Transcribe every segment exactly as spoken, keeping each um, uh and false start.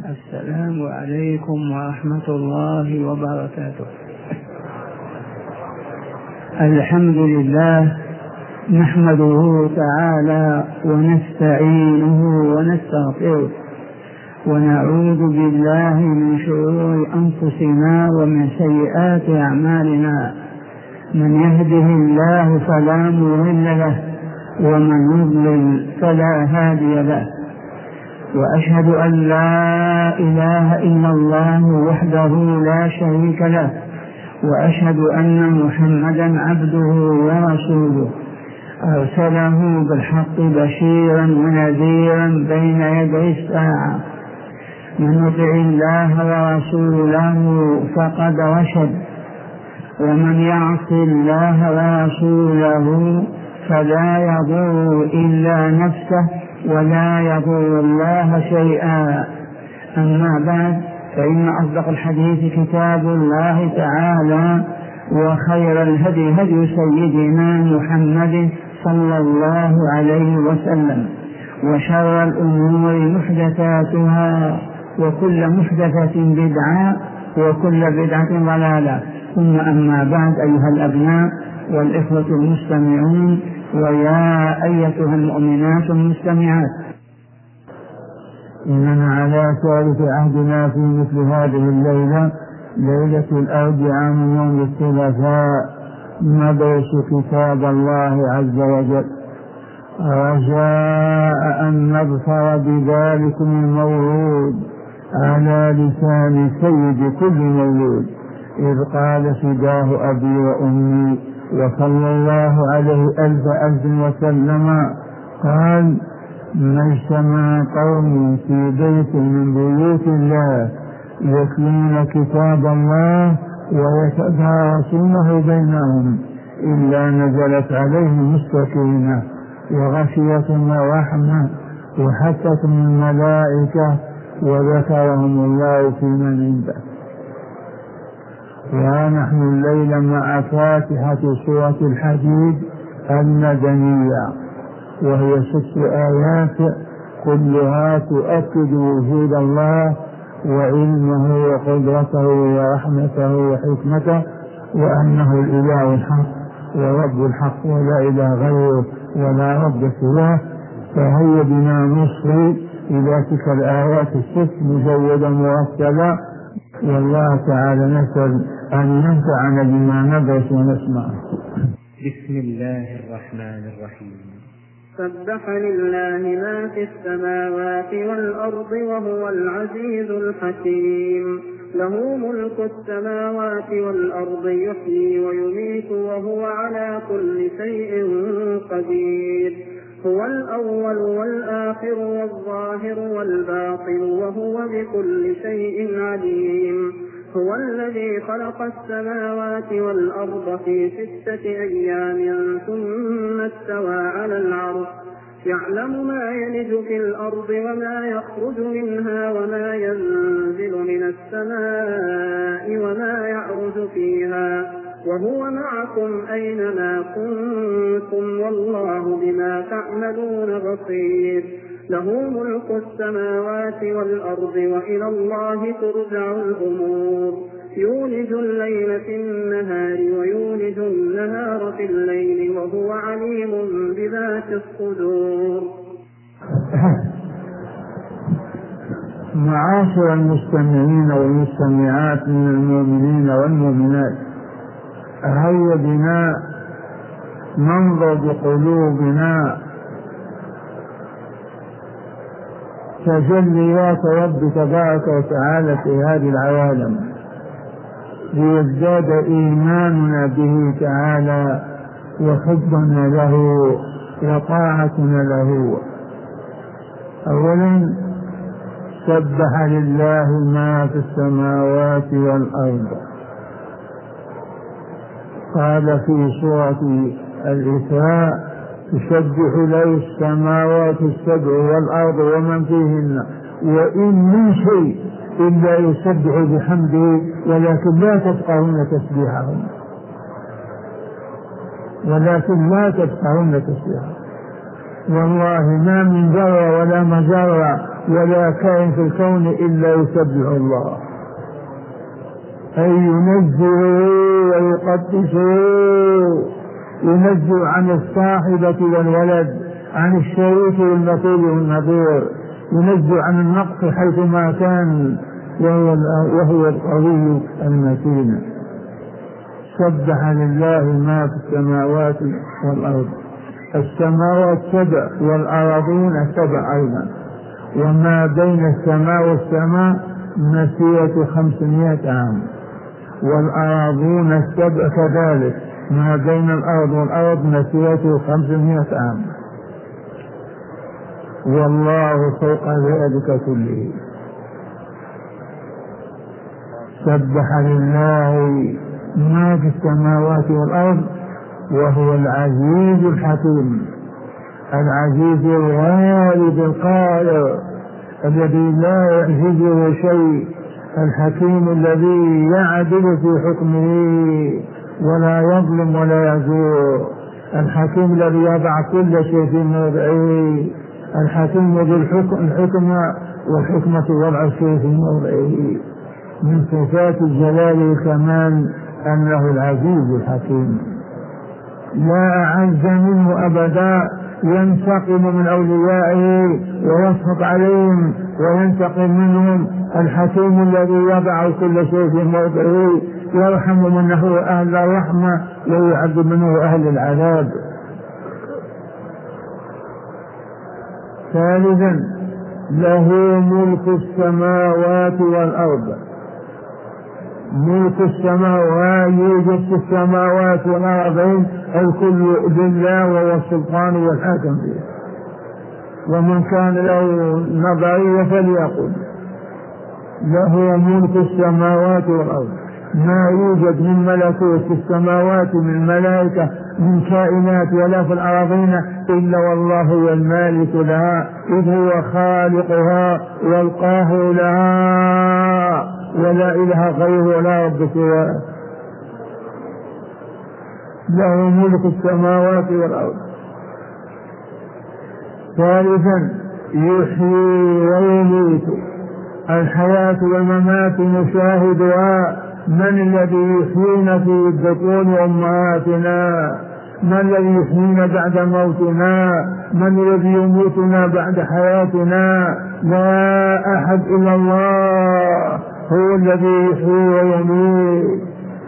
السلام عليكم ورحمة الله وبركاته. الحمد لله نحمده تعالى ونستعينه ونستغفره ونعوذ بالله من شرور أنفسنا ومن سيئات أعمالنا، من يهده الله فلا مضل له ومن يضلل فلا هادي له، وأشهد أن لا إله إلا الله وحده لا شريك له، وأشهد أن محمدا عبده ورسوله أرسله بالحق بشيرا ونذيرا بين يدي الساعة. من يطع الله ورسوله فقد رشد، ومن يعص الله ورسوله فلا يضر إلا نفسه ولا يضر الله شيئا. أما بعد، فإن أصدق الحديث كتاب الله تعالى، وخير الهدي هدي سيدنا محمد صلى الله عليه وسلم، وشر الأمور محدثاتها، وكل محدثة بدعة، وكل بدعة ضلالة. ثم أما بعد، أيها الأبناء والإخوة المستمعون، ويا أيتها المؤمنات المستمعات، إننا على ثالث عهدنا في مثل هذه الليلة، ليلة الأربعاء من يوم الثلاثاء، ندرس كتاب الله عز وجل، رجاء أن نظفر بذلكم المورود على لسان سيد كل مولود، إذ قال فداه أبي وأمي وصلى الله عليه ألف ألف وسلم، قال: ما اجتمع قوم في بيت من بيوت الله يتلون كتاب الله ويتدارسونه بينهم إلا نزلت عليهم السكينة وغشيتهم الرحمة وحفتهم الملائكة وذكرهم الله في من عنده. ونحن الليلة مع فاتحة سورة الحديد المدنية، وهي ست آيات كلها تؤكد وجود الله وعلمه وقدرته ورحمته وحكمته، وأنه الإله الحق ورب الحق ولا إله غيره ولا رب سواه. فهيا بنا نصغي إلى تلك الآيات الست مجودة مرتبة، والله تعالى نسأل أن ينفعنا بما ندرس ونسمع. بسم الله الرحمن الرحيم. سبح لله ما في السماوات والأرض وهو العزيز الحكيم، له ملك السماوات والأرض، يحيي ويميت وهو على كل شيء قدير، هو الأول والآخر والظاهر والباطن وهو بكل شيء عليم، هو الذي خلق السماوات والأرض في ستة أيام ثم استوى على العرش، يعلم ما يلج في الأرض وما يخرج منها وما ينزل من السماء وما يعرج فيها، وهو معكم أينما كنتم والله بما تعملون بصير، له ملك السماوات والأرض وإلى الله ترجع الأمور، يولج الليل في النهار ويولج النهار في الليل وهو عليم بذات الصدور. معاشر المستمعين والمستمعات من المؤمنين والمؤمنات، هيا بنا ننظر بقلوبنا تجليات رب تبارك وتعالى في هذه العوالم، ليزداد إيماننا به تعالى وحبنا له وطاعتنا له. أولا، سبح لله ما في السماوات والأرض. قال في سورة الإسراء: تسبح له السماوات السبع والأرض ومن فيهن وإن من شيء إلا يسبح بحمده ولكن لا تفقهون تسبيحهم ولكن لا تفقهون تسبيحهم والله ما من ذرة ولا مجرة ولا كائن في الكون إلا يسبح الله، أي ينزه ويقدسه، ينزه عن الصاحبة والولد، عن الشريك والمثيل والنظير، ينزه عن النقص حيثما كان، وهو, وهو القوي المتين. سبح لله ما في السماوات والأرض، السماوات سبع والأراضين سبع أيضا، وما بين السماء والسماء مسيرة خمسمائة عام، والأراضون السبع كذلك، ما بين الأرض والأرض مسيرة خمسمائة عام، والله فوق ذلك كله. سبح لله ما في السماوات والأرض وهو العزيز الحكيم، العزيز الغالب القاهر الذي لا يعجزه شيء، الحكيم الذي يعدل في حكمه ولا يظلم ولا يزور، الحكيم الذي يضع كل شيء في موضعه، الحكيم ذو الحكمة والحكمة وضع الشيء في موضعه. من صفات الجلال والكمال أنه العزيز الحكيم، لا أعز منه أبدا، ينتقم من أوليائه ويسخط عليهم وينتقم منهم، الحكيم الذي يضع كل شيء في موضعه، يرحم منه أهل الرحمة ويعذب منه أهل العذاب. ثالثا له ملك السماوات والأرض، ملك السماوات يوجد في السماوات والأرضين، الكل لله وهو السلطان والحاكم فيه. ومن كان له نظرية فليقل له ملك السماوات والأرض، ما يوجد من ملكوت في السماوات من ملائكة من كائنات ولا في الأراضين إلا والله هو المالك لها، إذ هو خالقها والقاهر لها، ولا إله غيره ولا رب سواه. له ملك السماوات والأرض. ثالثا يحيي ويميت، الحياة والممات نشاهدها، من الذي يحيينا في بطون أمهاتنا؟ من الذي يحيينا بعد موتنا؟ من الذي يميتنا بعد حياتنا؟ لا أحد إلا الله، هو الذي يحيي ويميت،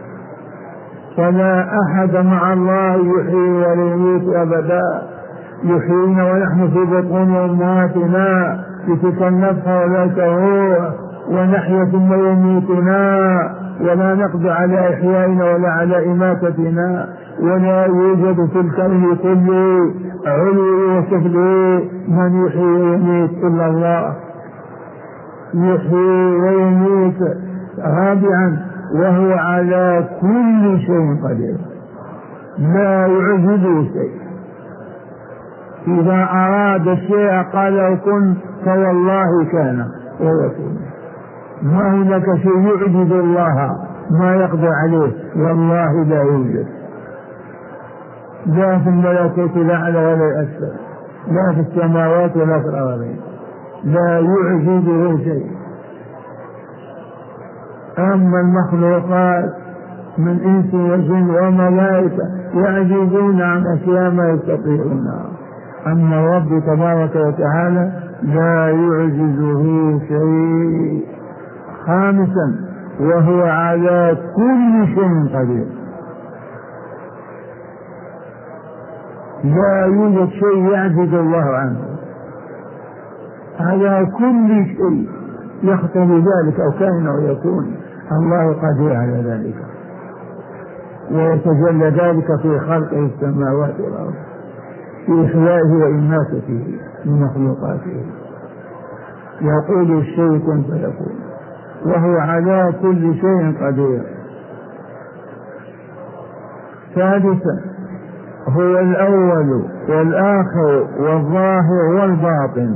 فلا أحد مع الله يحيي ويميت أبدا. يحيينا ونحن في بطون أمهاتنا بتلك النفخة ولا شعور، ونحيا ثم يميتنا، ولا نقدر على إحيائنا ولا على إماتتنا، ولا يوجد في الكون كله علو وسفله من يحيي ويميت إلا الله. يحيي ويميت. رابعا وهو على كل شيء قدير، لا يعجزه شيء، إذا أراد الشيء قال كن فوالله كان ويكون. ما هناك شيء يعجز الله ما يقدر عليه، والله لا يوجد، لا في الملكوت الأعلى ولا الأسفل، لا في السماوات ولا في الأرضين، لا يعجزه شيء. أما المخلوقات من إنس وجن وملائكة يعجزون عن أشياء ما يستطيعونها، أما الرب تبارك وتعالى لا يعجزه شيء. خامسا وهو على كل شيء قدير، لا يوجد شيء يعجز الله عنه، على كل شيء يختلف ذلك أو كان أو يكون، الله قدير على ذلك، ويتجلى ذلك في خلقه السماوات والأرض، في إحيائه وإماتته من مخلوقاته. يقول الشيء كن فيكون، وهو على كل شيء قدير. ثالثا هو الأول والآخر والظاهر والباطن.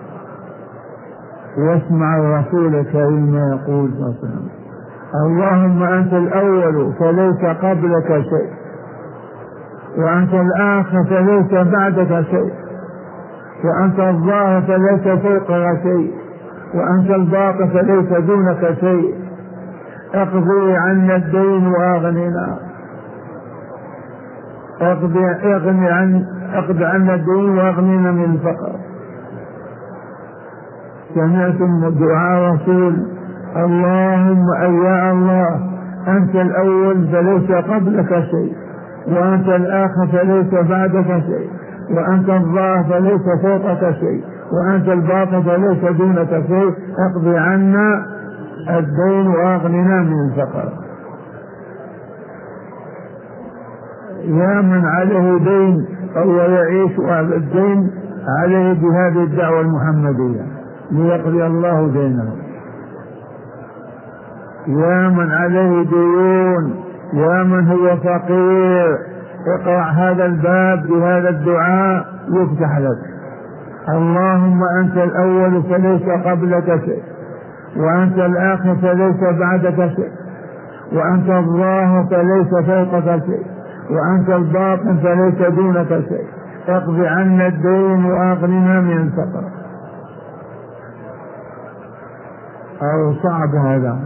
واسمع الرسول الكريم يقول مثلا اللهم أنت الأول فليس قبلك شيء، وأنت الآخر فليس بعدك شيء، وأنت الظاهر فليس فوقك شيء، وأنت الباقي فليس دونك شيء، اقضي عنا الدين وأغننا، اقضي اغني عن اقضي عنا الدين وأغننا من الفقر. سمعتم دعاء رسول اللهم يا الله أنت الأول فليس قبلك شيء، وأنت الآخر فليس بعدك شيء، وأنت الظاهر فليس فوقك شيء، وأنت الباطن فليس دونك شيء، اقضي عنا الدين وأغننا من الفقر. يا من عليه دين أو يعيش هذا الدين عليه بهذه الدعوة المحمدية ليقضي الله دينه. يا من عليه ديون، يا من هو فقير، اقرأ هذا الباب بهذا الدعاء يفتح لك. اللهم أنت الأول فليس قبلك شيء، وأنت الآخر فليس بعدك شيء، وأنت الظاهر فليس فوقك شيء، وأنت الباطن فليس دونك شيء، اقضي عنا الدين وأغننا من الفقر. أو صعب هذا.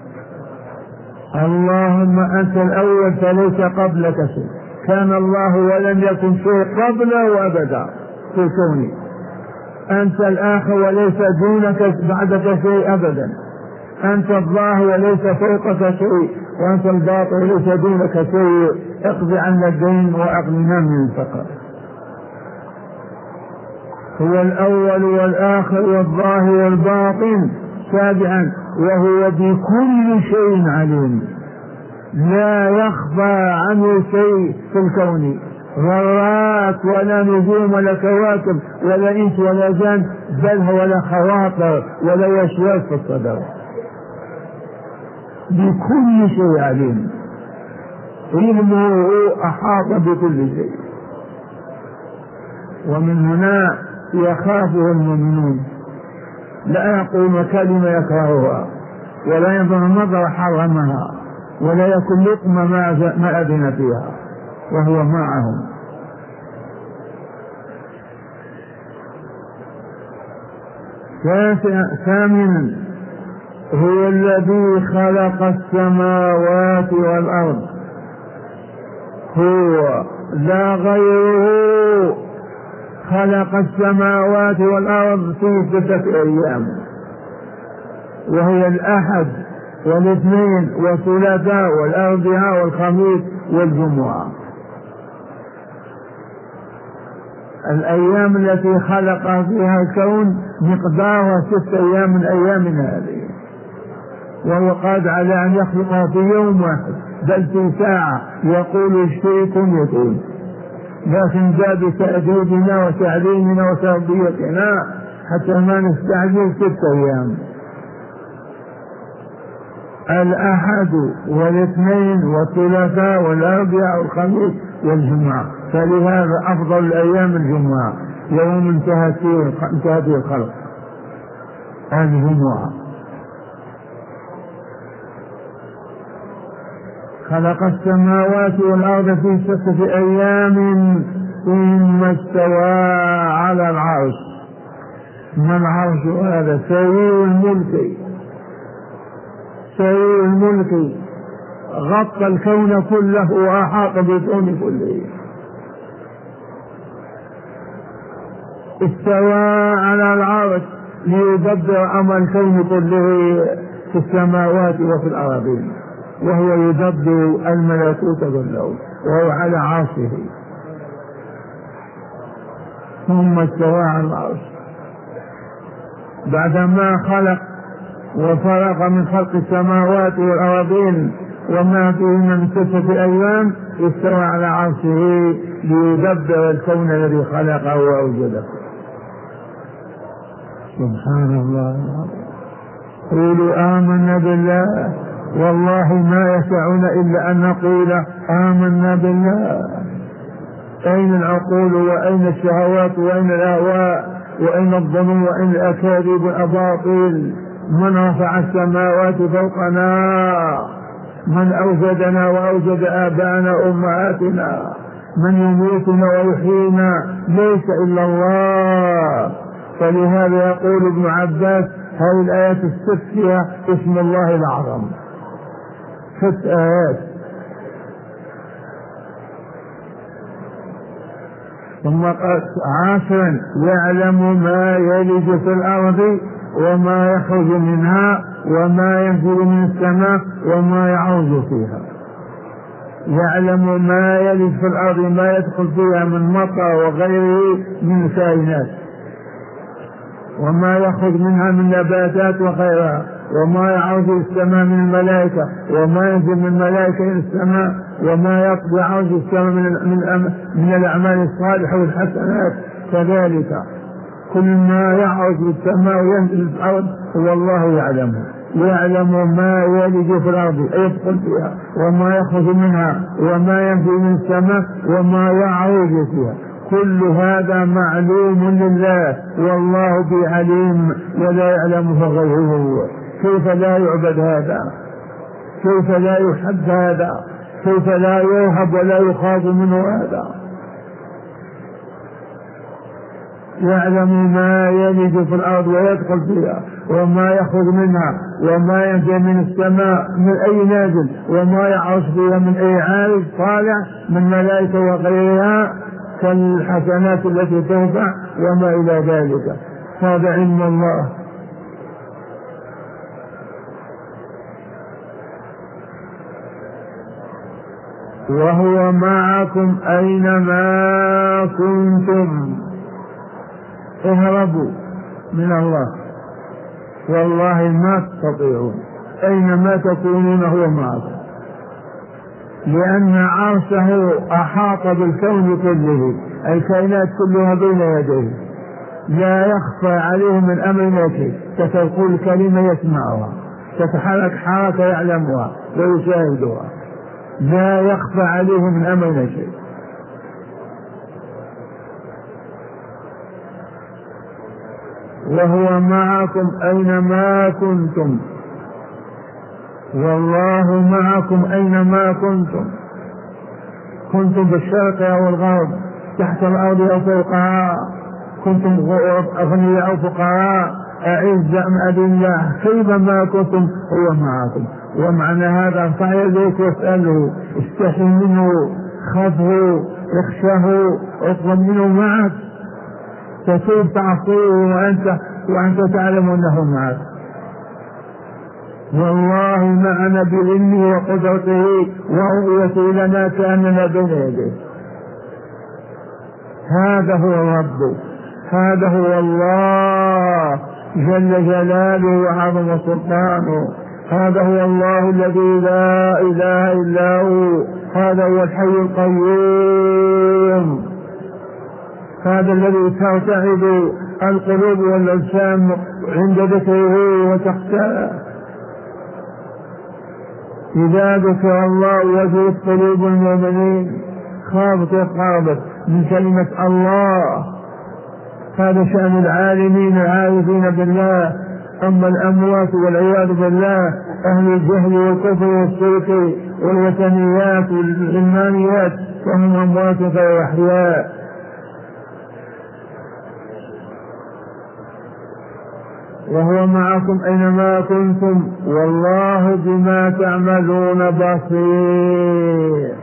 اللهم أنت الأول فليس قبلك شيء، كان الله ولم يكن شيء قبله أبدا في كونه. أنت الآخر وليس دونك بعدك شيء أبدا، أنت الظاهر وليس فوقك شيء، وأنت الباطن وليس دونك شيء، اقضي عنا الدين وأغننا من الفقر. هو الأول والآخر والظاهر والباطن. سابعا وهو بكل شيء عليم، لا يخفى عنه شيء في الكون، ذرات ولا نجوم ولا كواكب ولا انس ولا جن، بل هو لا خواطر ولا وسواس في الصدر. بكل شيء عليم، علمه احاط بكل شيء. ومن هنا يخافه المؤمنون، لا يقول كلمة يكرهها، ولا ينظر نظر حرمها، ولا يكون لقمة ما أذن فيها، وهو معهم. ثامنا هو الذي خلق السماوات والأرض، هو لا غيره خلق السماوات والأرض في ستة أيام، وهي الأحد والاثنين والثلاثاء والأربعاء والخميس والجمعة. الأيام التي خلق فيها الكون مقدارها ستة أيام من أيامنا هذه، وهو قادر على أن يخلقها في يوم واحد بل في ساعة، يقول اشتركم يكون، لكن جاء بتأديبنا وتعليمنا وتربيتنا حتى ما نستعجل ستة أيام. الأحد والاثنين والثلاثاء والأربعاء والخميس والجمعة، فلهذا أفضل الأيام الجمعة، يوم انتهت فيه الخلق، الجمعة. خلق السماوات والأرض في ستة أيام ثم استوى على العرش. ما العرش هذا؟ سرير الملك، سرير الملك غطى الكون كله وأحاط بالكون كله. استوى على العرش ليدبر أمر الكون كله في السماوات وفي الأراضين، وهو يدبر الملكوت كله وهو على عرشه. ثم استوى على العرش بعدما خلق وفرغ من خلق السماوات والأراضين وما فيهن من ستة أيام، استوى على عرشه ليدبر الكون الذي خلقه وأوجده. سبحان الله. قولوا آمنا بالله، والله ما يسعنا إلا أن نقول آمنا بالله. أين العقول وأين الشهوات وأين الأهواء وأين الظنون وأين الأكاذيب والأباطيل؟ من رفع السماوات فوقنا؟ من أوجدنا وأوجد آباءنا وأمهاتنا؟ من يميتنا ويحيينا؟ ليس إلا الله. فلهذا يقول ابن عباس هذه الآيات الست فيها اسم الله الأعظم، ست آيات. ثم قال عاشرا يعلم ما يلج في الأرض وما يخرج منها وما ينزل من السماء وما يعوج فيها. يعلم ما يلج في الأرض، ما يدخل فيها من مطر وغيره من الكائنات، وما يخرج منها من نباتات وغيرها، وما يعوج السماء من الملائكة وما ينزل من الملائكة إلى السماء، وما يعوج السماء من, من, من الأعمال الصالحة والحسنات. كذلك كل ما يعوج السماء وينزل في الأرض هو الله يعلمه. يعلم ما يلج في الأرض يدخل فيها وما يخرج منها وما ينزل من السماء وما يعوج فيها. كل هذا معلوم لله والله بعليم ولا يعلمه غيره. كيف لا يعبد هذا؟ كيف لا يحب هذا؟ كيف لا يوهب ولا يخاف منه هذا؟ يعلم ما يلج في الأرض ويدخل فيها وما يخرج منها وما ينزل من السماء من أي نازل وما يعرج فيها من أي عارج طالع من ملائكة وغيرها كالحسنات التي تنفع وما إلى ذلك. هذا علم الله. وهو معكم أينما كنتم. اهربوا من الله والله ما تستطيعون، أينما تكونون هو معكم، لأن عرشه أحاط بالكون كله، الكائنات كلها بين يديه، لا يخفى عليه من أمرنا شيء. تقول كلمة يسمعها، تتحرك حركة يعلمها ويشاهدها، لا يخفى عليه من أمرنا شيء. وهو معكم أينما كنتم، والله معكم أينما كنتم، كنتم بالشرق أو الغرب، تحت الأرض أو فوقها، كنتم أغنياء أو فقراء، أعزاء أم أذلاء، كيفما كنتم هو معكم. ومعنى هذا ارفع يديك واسأله، استحي منه، خافه، اخشاه، اطلب منه معك، تسيب تعصيه وأنت, وأنت تعلم أنه معك. والله معنا بعلمه وقدرته ورؤيته لنا كأننا بين يديه. هذا هو الرب، هذا هو الله جل جلاله وعظم سلطانه، هذا هو الله الذي لا إله إلا هو، هذا هو الحي القيوم، هذا الذي ترتعد القلوب والأجسام عند ذكره وتختار. إذا ذكر الله وجدت قلوب المؤمنين خافت وقربت من كلمة الله. هذا شأن العالمين العارفين بالله. أما الأموات والعياذ بالله أهل الجهل والكفر والشرك والوثنيات والعلمانيات فهم أموات غير أحياء. وهو معكم أينما كنتم والله بما تعملون بصير.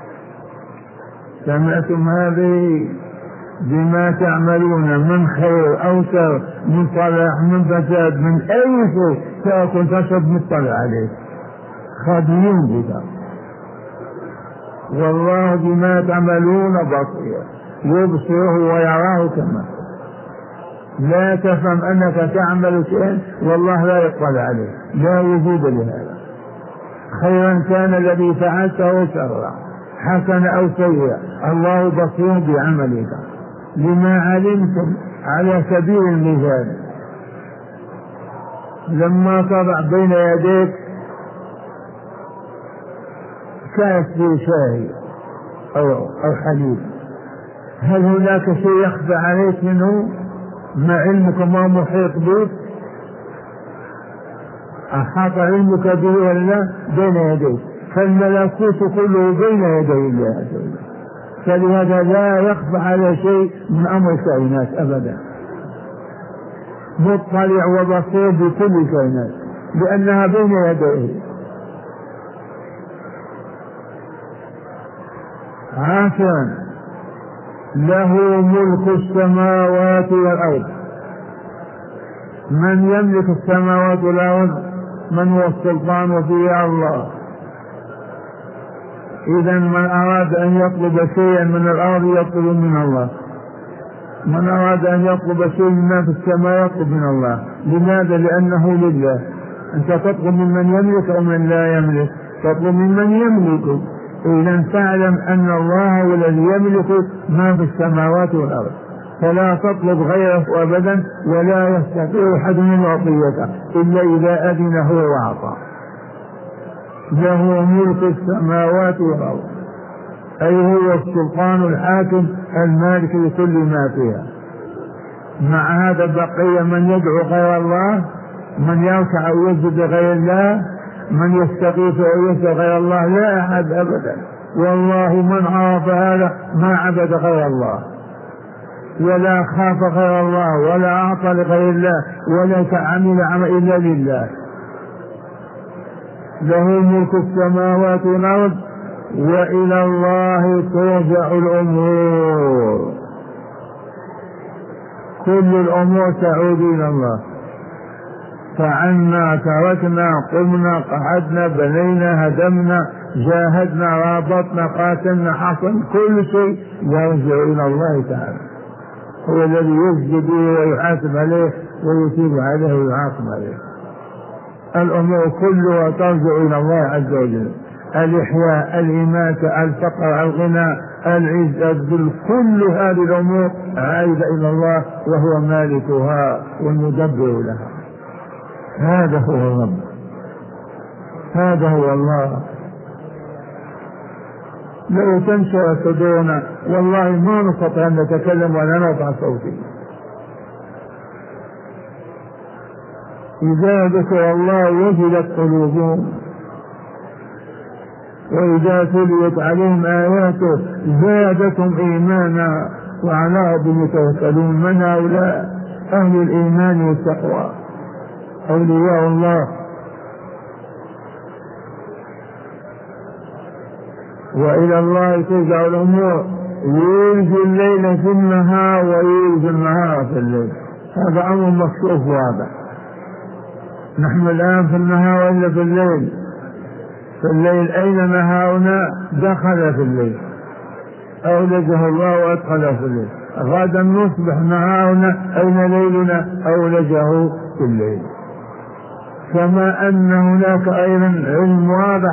سمعتم هذه؟ بما تعملون من خير أو شر، من صلاح من فساد، من أي شيء تأكل تشرب مطلع عليه، خادمين بك. والله بما تعملون بصير، يبصره ويراه كما. لا تفهم أنك تعمل شيئا والله لا يطلع عليه، لا وجود لهذا. خيرا كان الذي فعلته شرا، حسن أو سيئا، الله بصير بعملك لما علمتم. على سبيل المثال لما تضع بين يديك كاس فيه شاي أو, أو حليب، هل هناك شيء يخفى عليك منه ما علمك ما محيط بك؟ أحاط علمك به ولا بين يديك، فالملكوت كله بين يدي الله، فلهذا لا يخفى على شيء من أمر الكائنات أبدا. مطلع وبصير بكل كائنات لأنها بين يديه. عشان له ملك السماوات والأرض. من يملك السماوات والأرض؟ من هو السلطان وفيه الله. إذا من أراد أن يطلب شيئا من الأرض يطلب من الله، من أراد أن يطلب شيئا مما في السماء يطلب من الله. لماذا؟ لأنه لله. أنت تطلب ممن يملك أو من لا يملك؟ تطلب ممن يملك. إذا فاعلم أن الله هو الذي يملك ما في السماوات والأرض، فلا تطلب غيره أبدا، ولا يستطيع أحد من يعطيك إلا إذا أذن هو وأعطى. له ملك السماوات والأرض، أي هو السلطان الحاكم المالك لكل ما فيها. مع هذا بقي من يدعو غير الله، من يركع أو يسجد غير الله، من يستغيث أو يسأل غير الله، لا أحد أبدا. والله من عرف هذا ما عبد غير الله، ولا خاف غير الله، ولا أعطى لغير الله، ولا عمل عمل إلا لله. له ملك السماوات والأرض وإلى الله ترجع الأمور. كل الأمور تعود إلى الله. فعلنا، تركنا، قمنا، قعدنا، بنينا، هدمنا، جاهدنا، رابطنا، قاتلنا، حصل، كل شيء يرجع إلى الله تعالى. هو الذي يسجد ويحاسب عليه ويثيب عليه ويعاقب عليه. الأمور كلها ترجع إلى الله عز وجل. الإحياء، الإماتة، الفقر، الغنى، العز، الذل، كل هذه الأمور عائدة إلى الله، وهو مالكها والمدبر لها. هذا هو الرب، هذا هو الله. لو تنشر صدورنا والله ما نستطيع أن نتكلم ولا نرفع صوتي. إذا ذكر الله وجلت قلوبهم، وإذا تليت عليهم آياته زادتهم إيمانا وعلى ربهم يتوكلون. من هؤلاء؟ أهل الإيمان والتقوى، أولياء الله. وإلى الله ترجع الأمور. يولج الليل في النهار ويولج النهار في الليل، هذا أمر مكشوف واضح. نحن الآن في النهار وإلا في الليل؟ في الليل. أين نهارنا؟ دخل في الليل، أولجه الله وأدخله في الليل. غدا نصبح نهارنا، أين ليلنا؟ أولجه في الليل. كما أن هناك أيضا علم واضح،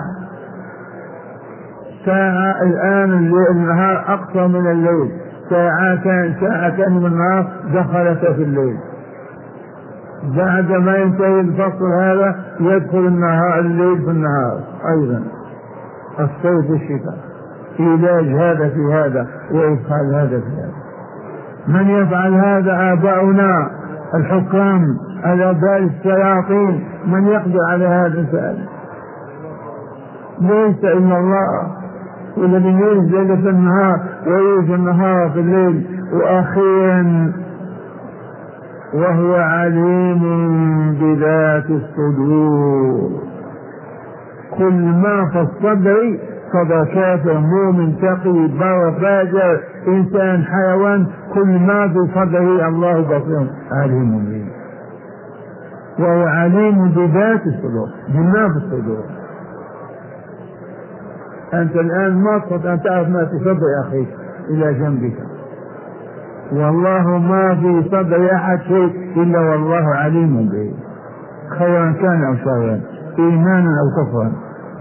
ساعة الآن النهار أقصى من الليل، ساعتان ساعتان من النهار دخلت في الليل. بعد ما ينتهي الفصل هذا يدخل النهار الليل في النهار أيضا، الصيف الشتاء. علاج هذا في هذا وإدخال هذا في هذا. من يفعل هذا؟ آباؤنا الحكام، الآباء السلاطين. من يقدر على هذا الفعل؟ ليس إلا الله، والذي يولج الليل في النهار ويولج النهار في الليل. وأخيرا وهو عليم بذات الصدور. كل ما في الصدر، صدر كافر، مؤمن، تقي، بر، فاجر، إنسان، حيوان، كل ما في صدره الله بصير عليم به. وهو عليم بذات الصدور، بما في الصدور. أنت الآن ما تستطيع أن تعرف ما في صدر أخيك إلى جنبك، والله ما في صدر أحد شيء إلا والله عليم به، خيرا كان أو شرا، إيمانا أو كفرا.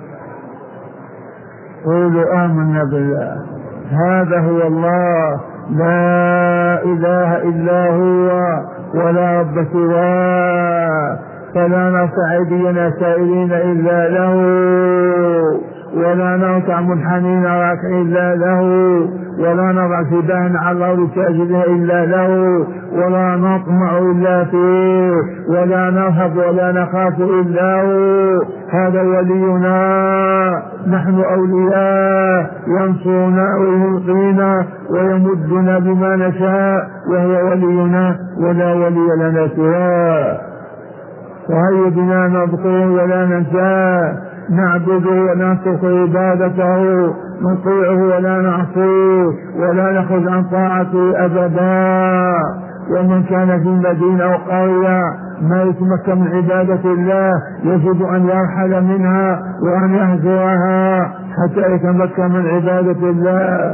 قولوا آمنا بالله. هذا هو الله، لا إله إلا هو، ولا رب سواه، فلا نرفع أيدينا سائلين إلا له، ولا نركع منحنين راكعين إلا له، ولا نضع شبهنا على الأرض ساجدين إلا له، ولا نطمع إلا فيه، ولا نرهب ولا نخاف إلا هو. هذا ولينا، نحن أولياء، ينصرنا ويلقينا ويمدنا بما نشاء، وهو ولينا ولا ولي لنا سواه. فهيا بنا نذكره ولا ننساه، نعبده ونترك عبادته، نطيعه ولا نعصيه، ولا نخرج عن طاعته أبدا. ومن كان في المدينة أو قرية ما يتمكن من عبادة الله يجب أن يرحل منها وأن يهجرها حتى يتمكن من عبادة الله.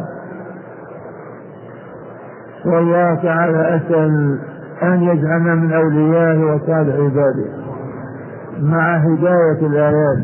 والله تعالى أسأل أن يجعلنا من أوليائه وصالح عباده مع هداية الآيات.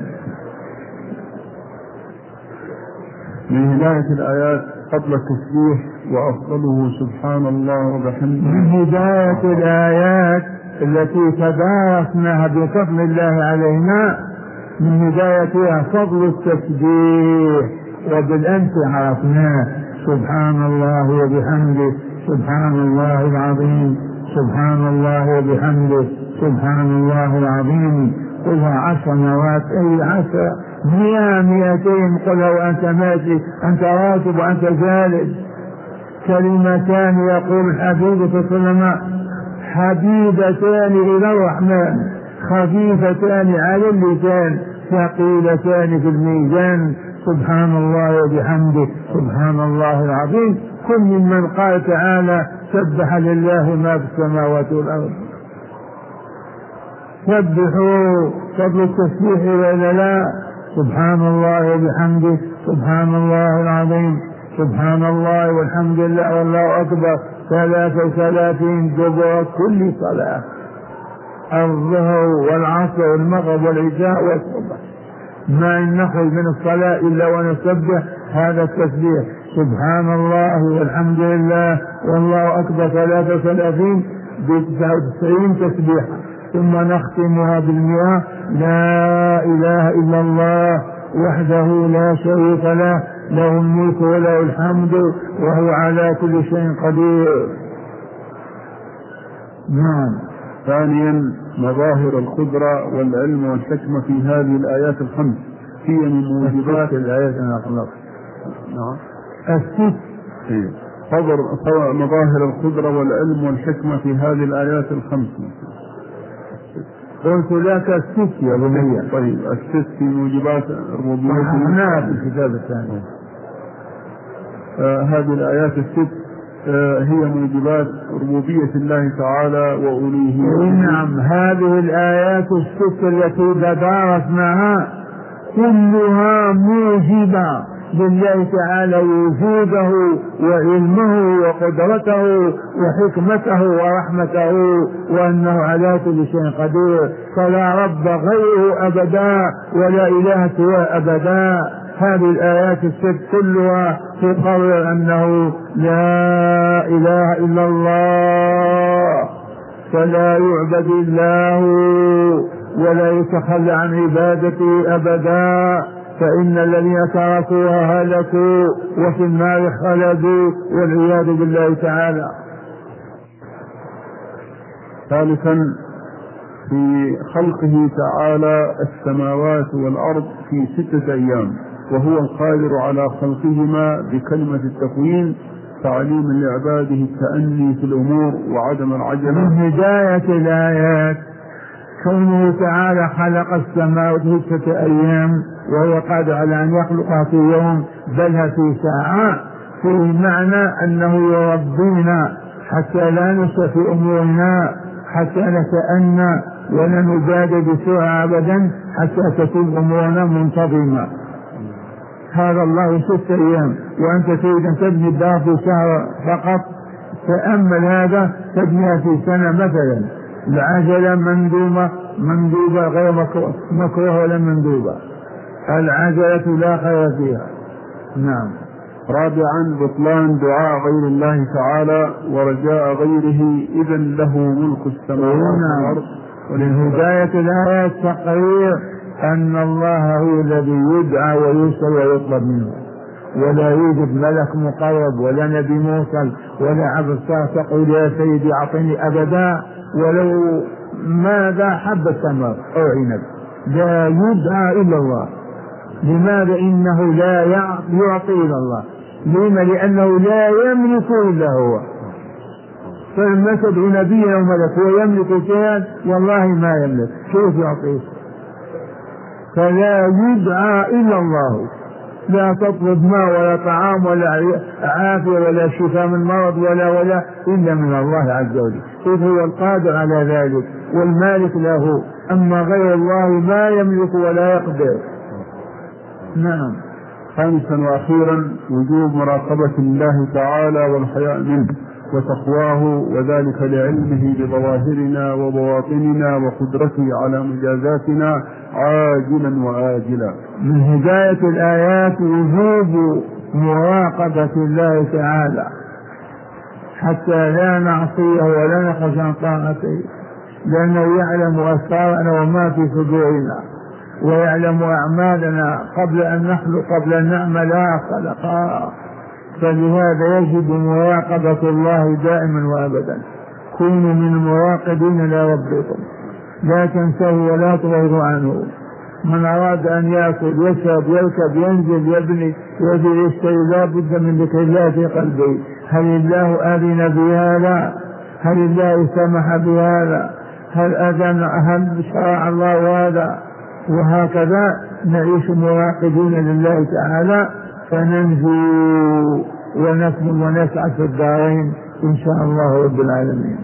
من هداية الآيات قبل التسبيح وأفضله سبحان الله وبحمده. من هداية الآيات التي تباركناها بفضل الله علينا، من هدايتها فضل التسبيح، وبالأمس عرفناه سبحان الله وبحمده، سبحان الله العظيم، سبحان الله وبحمده، سبحان الله العظيم. قلها عشر مرات، أي عشر مئة مئتين قلها وأنت ماشي، أنت راكب وأنت جالس. كلمتان يقول الحبيب صلى الله عليه وسلم حبيبتان إلى الرحمن، خفيفتان على اللسان، ثقيلتان في الميزان، سبحان الله وبحمده، سبحان الله العظيم. كل ممن قال تعالى سبح لله ما في السماوات والأرض. سبحوا، فضل التسبيح ولا لا؟ سبحان الله وبحمده، سبحان الله العظيم، سبحان الله والحمد لله والله أكبر ثلاثة وثلاثين دبر كل صلاة، الظهر والعصر والمغرب والعشاء والصبح، ما نخرج من الصلاة إلا ونسبح هذا التسبيح، سبحان الله والحمد لله والله أكبر ثلاثة وثلاثين بتسعة وتسعين تسبيحة، ثم نختمها بالمئة لا إله إلا الله وحده لا شريك له، له الملك وله الحمد وهو على كل شيء قدير. نعم. ثانيا مظاهر القدرة والعلم والحكمة في هذه الآيات الخمس هي من موجبات الآيات الأخلاق. نعم. الست. فضل مظاهر القدرة والعلم والحكمة في هذه الآيات الخمس. قلت لك الست يا بني. طيب الست في موجبات الربوبية في الكتاب الثاني. آه هذه الآيات الست آه هي موجبات ربوبية الله تعالى وألوهيته. نعم، هذه الآيات الست التي تباركناها كلها موجبة لله تعالى وجوده وعلمه وقدرته وحكمته ورحمته وأنه على كل شيء قدير، فلا رب غيره أبدا ولا إله سواه أبدا. هذه الآيات الست كلها تقرر أنه لا إله إلا الله، فلا يعبد الله ولا يتخلى عن عبادته أبدا، فإن الذين تركوها هلكوا وفي النار خلدوا والعياذ بالله تعالى. ثالثا في خلقه تعالى السماوات والأرض في ستة أيام، وهو القادر على خلقهما بكلمة التكوين تعليما لعباده التأني في الأمور وعدم العجلة. من هداية الآيات كونه تعالى خلق السماوات في ستة أيام وهو قادر على أن يخلقها في يوم بل في ساعة، في معنى أنه يربينا حتى لا نسى في أمورنا، حتى نتأنى ولا نبادر بسرعة أبدا حتى تكون أمورنا منتظمة. هذا الله ست أيام وأنت تريد أن تبني الدار في شهر فقط، تأمل هذا تبنيها في سنة مثلا. العجلة مندوبة مندوبة غير مكروه ولا مندوبة، العجلة لا خير فيها. نعم. رابعا بطلان دعاء غير الله تعالى ورجاء غيره، إذا له ملك السماوات والأرض. ولهداية الآيات تقرير أن الله هو الذي يدعى ويسأل ويطلب منه، ولا يوجد ملك مقرب ولا نبي موصل ولا عبد صالح تقول يا سيدي أعطني أبدا ولو ماذا حب التمر أو عنب، لا يدعى إلا الله. لماذا؟ إنه لا يعطي إلا الله. لما؟ لأنه لا يملك إلا هو. فلما تدعو نبيا وملك هو يملك شيئا والله ما يملك، كيف يعطيه؟ فلا يدعى إلا الله. لا تطلب ماء ولا طعام ولا عافية ولا شفاء من مرض ولا ولا إلا من الله عز وجل، إذ هو القادر على ذلك والمالك له. أما غير الله ما يملك ولا يقدر. نعم. خامسا وأخيرا وجوب مراقبة الله تعالى والحياء منه وتقواه، وذلك لعلمه بظواهرنا وبواطننا وقدرته على مجازاتنا عاجلا وآجلا. من هداية الآيات وجوب مراقبة الله تعالى حتى لا نعصيه ولا نخرج عن طاعته، لأنه يعلم أسرارنا وما في صدورنا ويعلم أعمالنا قبل أن نخلق قبل أن نعملها خلقها. فلهذا يجب مراقبة الله دائما وأبدا. كونوا من المراقبين لربكم، لا تنسوا ولا تغيروا عنه. من أراد أن يأكل يشرب يركب ينزل يبني يجري يشتري لا بد من ذكر الله في قلبه. هل الله أذن بهذا؟ هل الله سمح بهذا؟ هل أذن؟ هل شرع الله هذا؟ وهكذا نعيش مراقبين لله تعالى فننجو ونسلم ونسعد في الدارين إن شاء الله رب العالمين.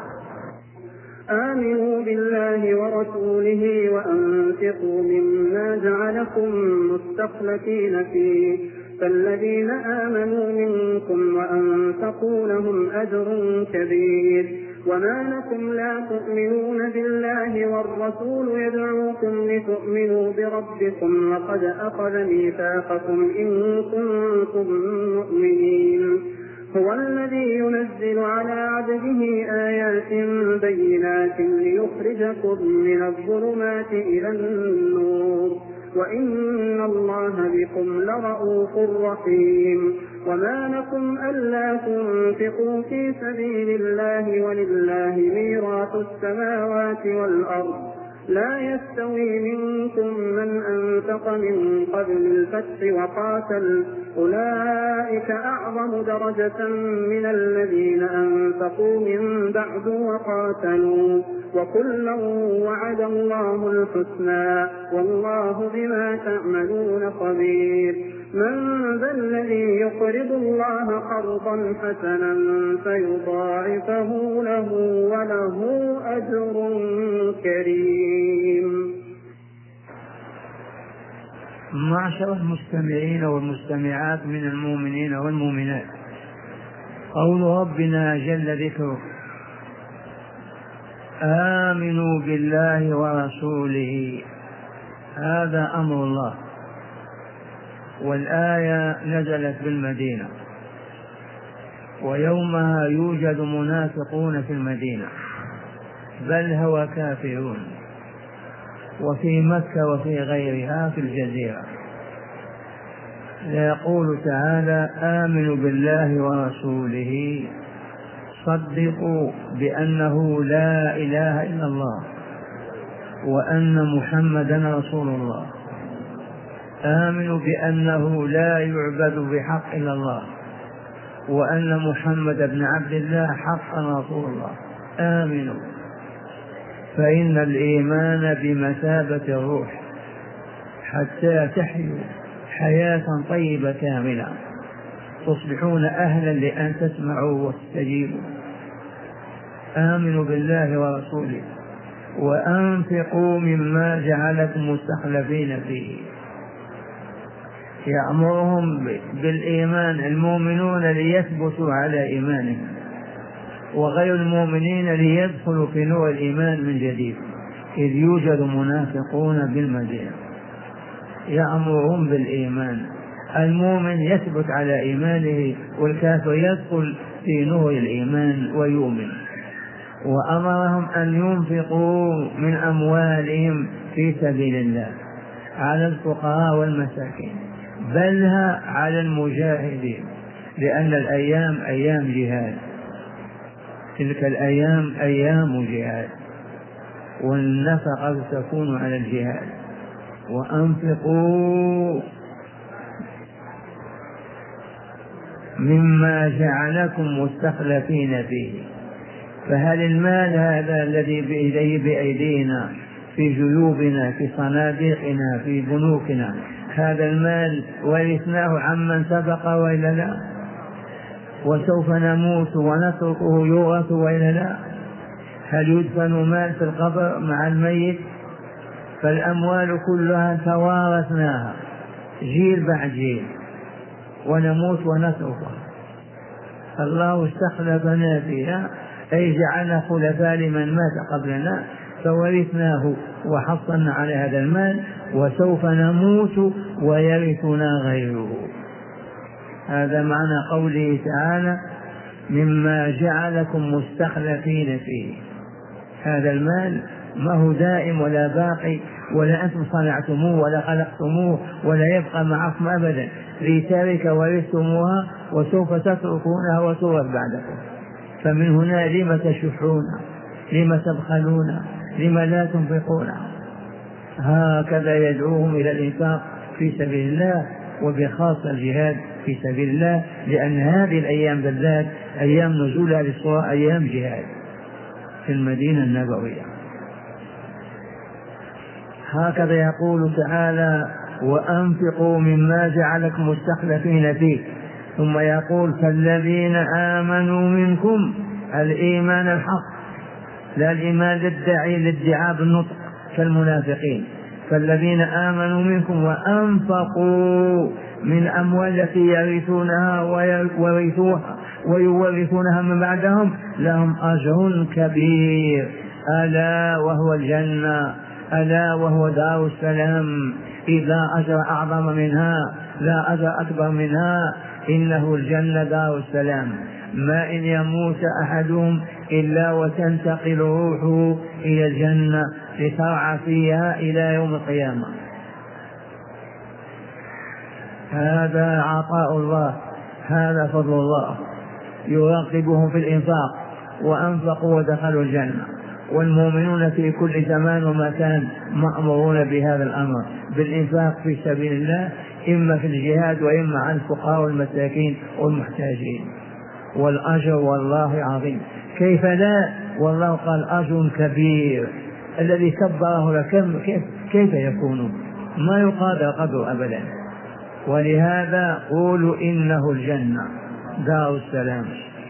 آمنوا بالله ورسوله وأنفقوا مما جعلكم مستخلفين فيه، فالذين آمنوا منكم وأنفقوا لهم أجر كبير. وما لكم لا تؤمنون بالله والرسول يدعوكم لتؤمنوا بربكم وقد أخذ ميثاقكم إن كنتم مؤمنين. هو الذي ينزل على عبده آيات بينات ليخرجكم من الظلمات إلى النور وإن الله بكم لرؤوف رحيم. وما لكم ألا تنفقوا في سبيل الله ولله ميراث السماوات والأرض لا يستوي منكم من أنفق من قبل الفتح وقاتل أولئك أعظم درجة من الذين أنفقوا من بعد وقاتلوا وكلا وعد الله الحسنى والله بما تعملون خبير. من ذا الذي يقرض الله قرضا حسنا فيضاعفه له وله أجر كريم. معشر المستمعين والمستمعات من المؤمنين والمؤمنات، قول ربنا جل ذكره آمنوا بالله ورسوله، هذا أمر الله، والآية نزلت بالمدينة ويومها يوجد منافقون في المدينة بل هو كافرون، وفي مكة وفي غيرها في الجزيرة. يقول تعالى آمنوا بالله ورسوله، صدقوا بأنه لا إله إلا الله وأن محمدا رسول الله، آمنوا بأنه لا يعبد بحق إلا الله وأن محمد بن عبد الله حقا رسول الله. آمنوا، فإن الإيمان بمثابة الروح حتى تحيوا حياة طيبة كاملة تصبحون أهلا لأن تسمعوا وتستجيبوا. آمنوا بالله ورسوله وأنفقوا مما جعلكم مستخلفين فيه. يأمرهم بالإيمان المؤمنون ليثبتوا على إيمانهم، وغير المؤمنين ليدخلوا في نور الإيمان من جديد، إذ يوجد منافقون بالمدينة. يأمرهم بالإيمان، المؤمن يثبت على إيمانه والكافر يدخل في نور الإيمان ويؤمن. وأمرهم أن ينفقوا من أموالهم في سبيل الله على الفقراء والمساكين، بلها على المجاهدين، لأن الأيام أيام جهاد، تلك الأيام أيام جهاد، والنفقة تكون على الجهاد. وأنفقوا مما جعلكم مستخلفين فيه. فهل المال هذا الذي بإيديه بأيدينا في جيوبنا في صناديقنا في بنوكنا، هذا المال ورثناه عمن سبق وإلا لا؟ وسوف نموت ونتركه يورث وإلا لا؟ هل يدفن مال في القبر مع الميت؟ فالأموال كلها توارثناها جيل بعد جيل ونموت ونتركها. الله استخلفنا فيها، أي جعلنا خلفاء لمن مات قبلنا فورثناه وحصلنا على هذا المال، وسوف نموت ويرثنا غيره. هذا معنى قوله تعالى مما جعلكم مستخلفين فيه. هذا المال ما هو دائم ولا باقي، ولا أنتم صنعتموه ولا خلقتموه ولا يبقى معكم أبدا، لترك ورثتموها وسوف تتركونها وتورث بعدكم. فمن هنا لم تشحون، لم تبخلون، لم لا تنفقون. هكذا يدعوهم إلى الإنفاق في سبيل الله، وبخاصة الجهاد في سبيل الله، لأن هذه الأيام بالذات أيام نزولها للصلاة أيام جهاد في المدينة النبوية. هكذا يقول تعالى وأنفقوا مما جعلكم مستخلفين فيه. ثم يقول فالذين آمنوا منكم، الإيمان الحق لا الإيمان للداعي للدعاء بالنطق كالمنافقين. فالذين آمنوا منكم وأنفقوا من أموال التي يرثونها ويورثوها ويورثونها من بعدهم لهم أجر كبير، ألا وهو الجنة، ألا وهو دار السلام. إذا أجر أعظم منها لا أجر أكبر منها، إنه الجنة دار السلام. ما إن يموت أحدهم إلا وتنتقل روحه إلى الجنة لترعى فيها إلى يوم القيامة. هذا عطاء الله، هذا فضل الله، يراقبهم في الإنفاق، وأنفقوا ودخلوا الجنة. والمؤمنون في كل زمان ومكان مأمورون بهذا الأمر، بالإنفاق في سبيل الله، إما في الجهاد وإما عن الفقراء والمساكين والمحتاجين. والأجر والله عظيم، كيف لا؟ والله قال أجر كبير، الذي كبره لكم كيف, كيف يكون؟ ما يقادر قدر أبدا. ولهذا قولوا إنه الجنة دار السلام.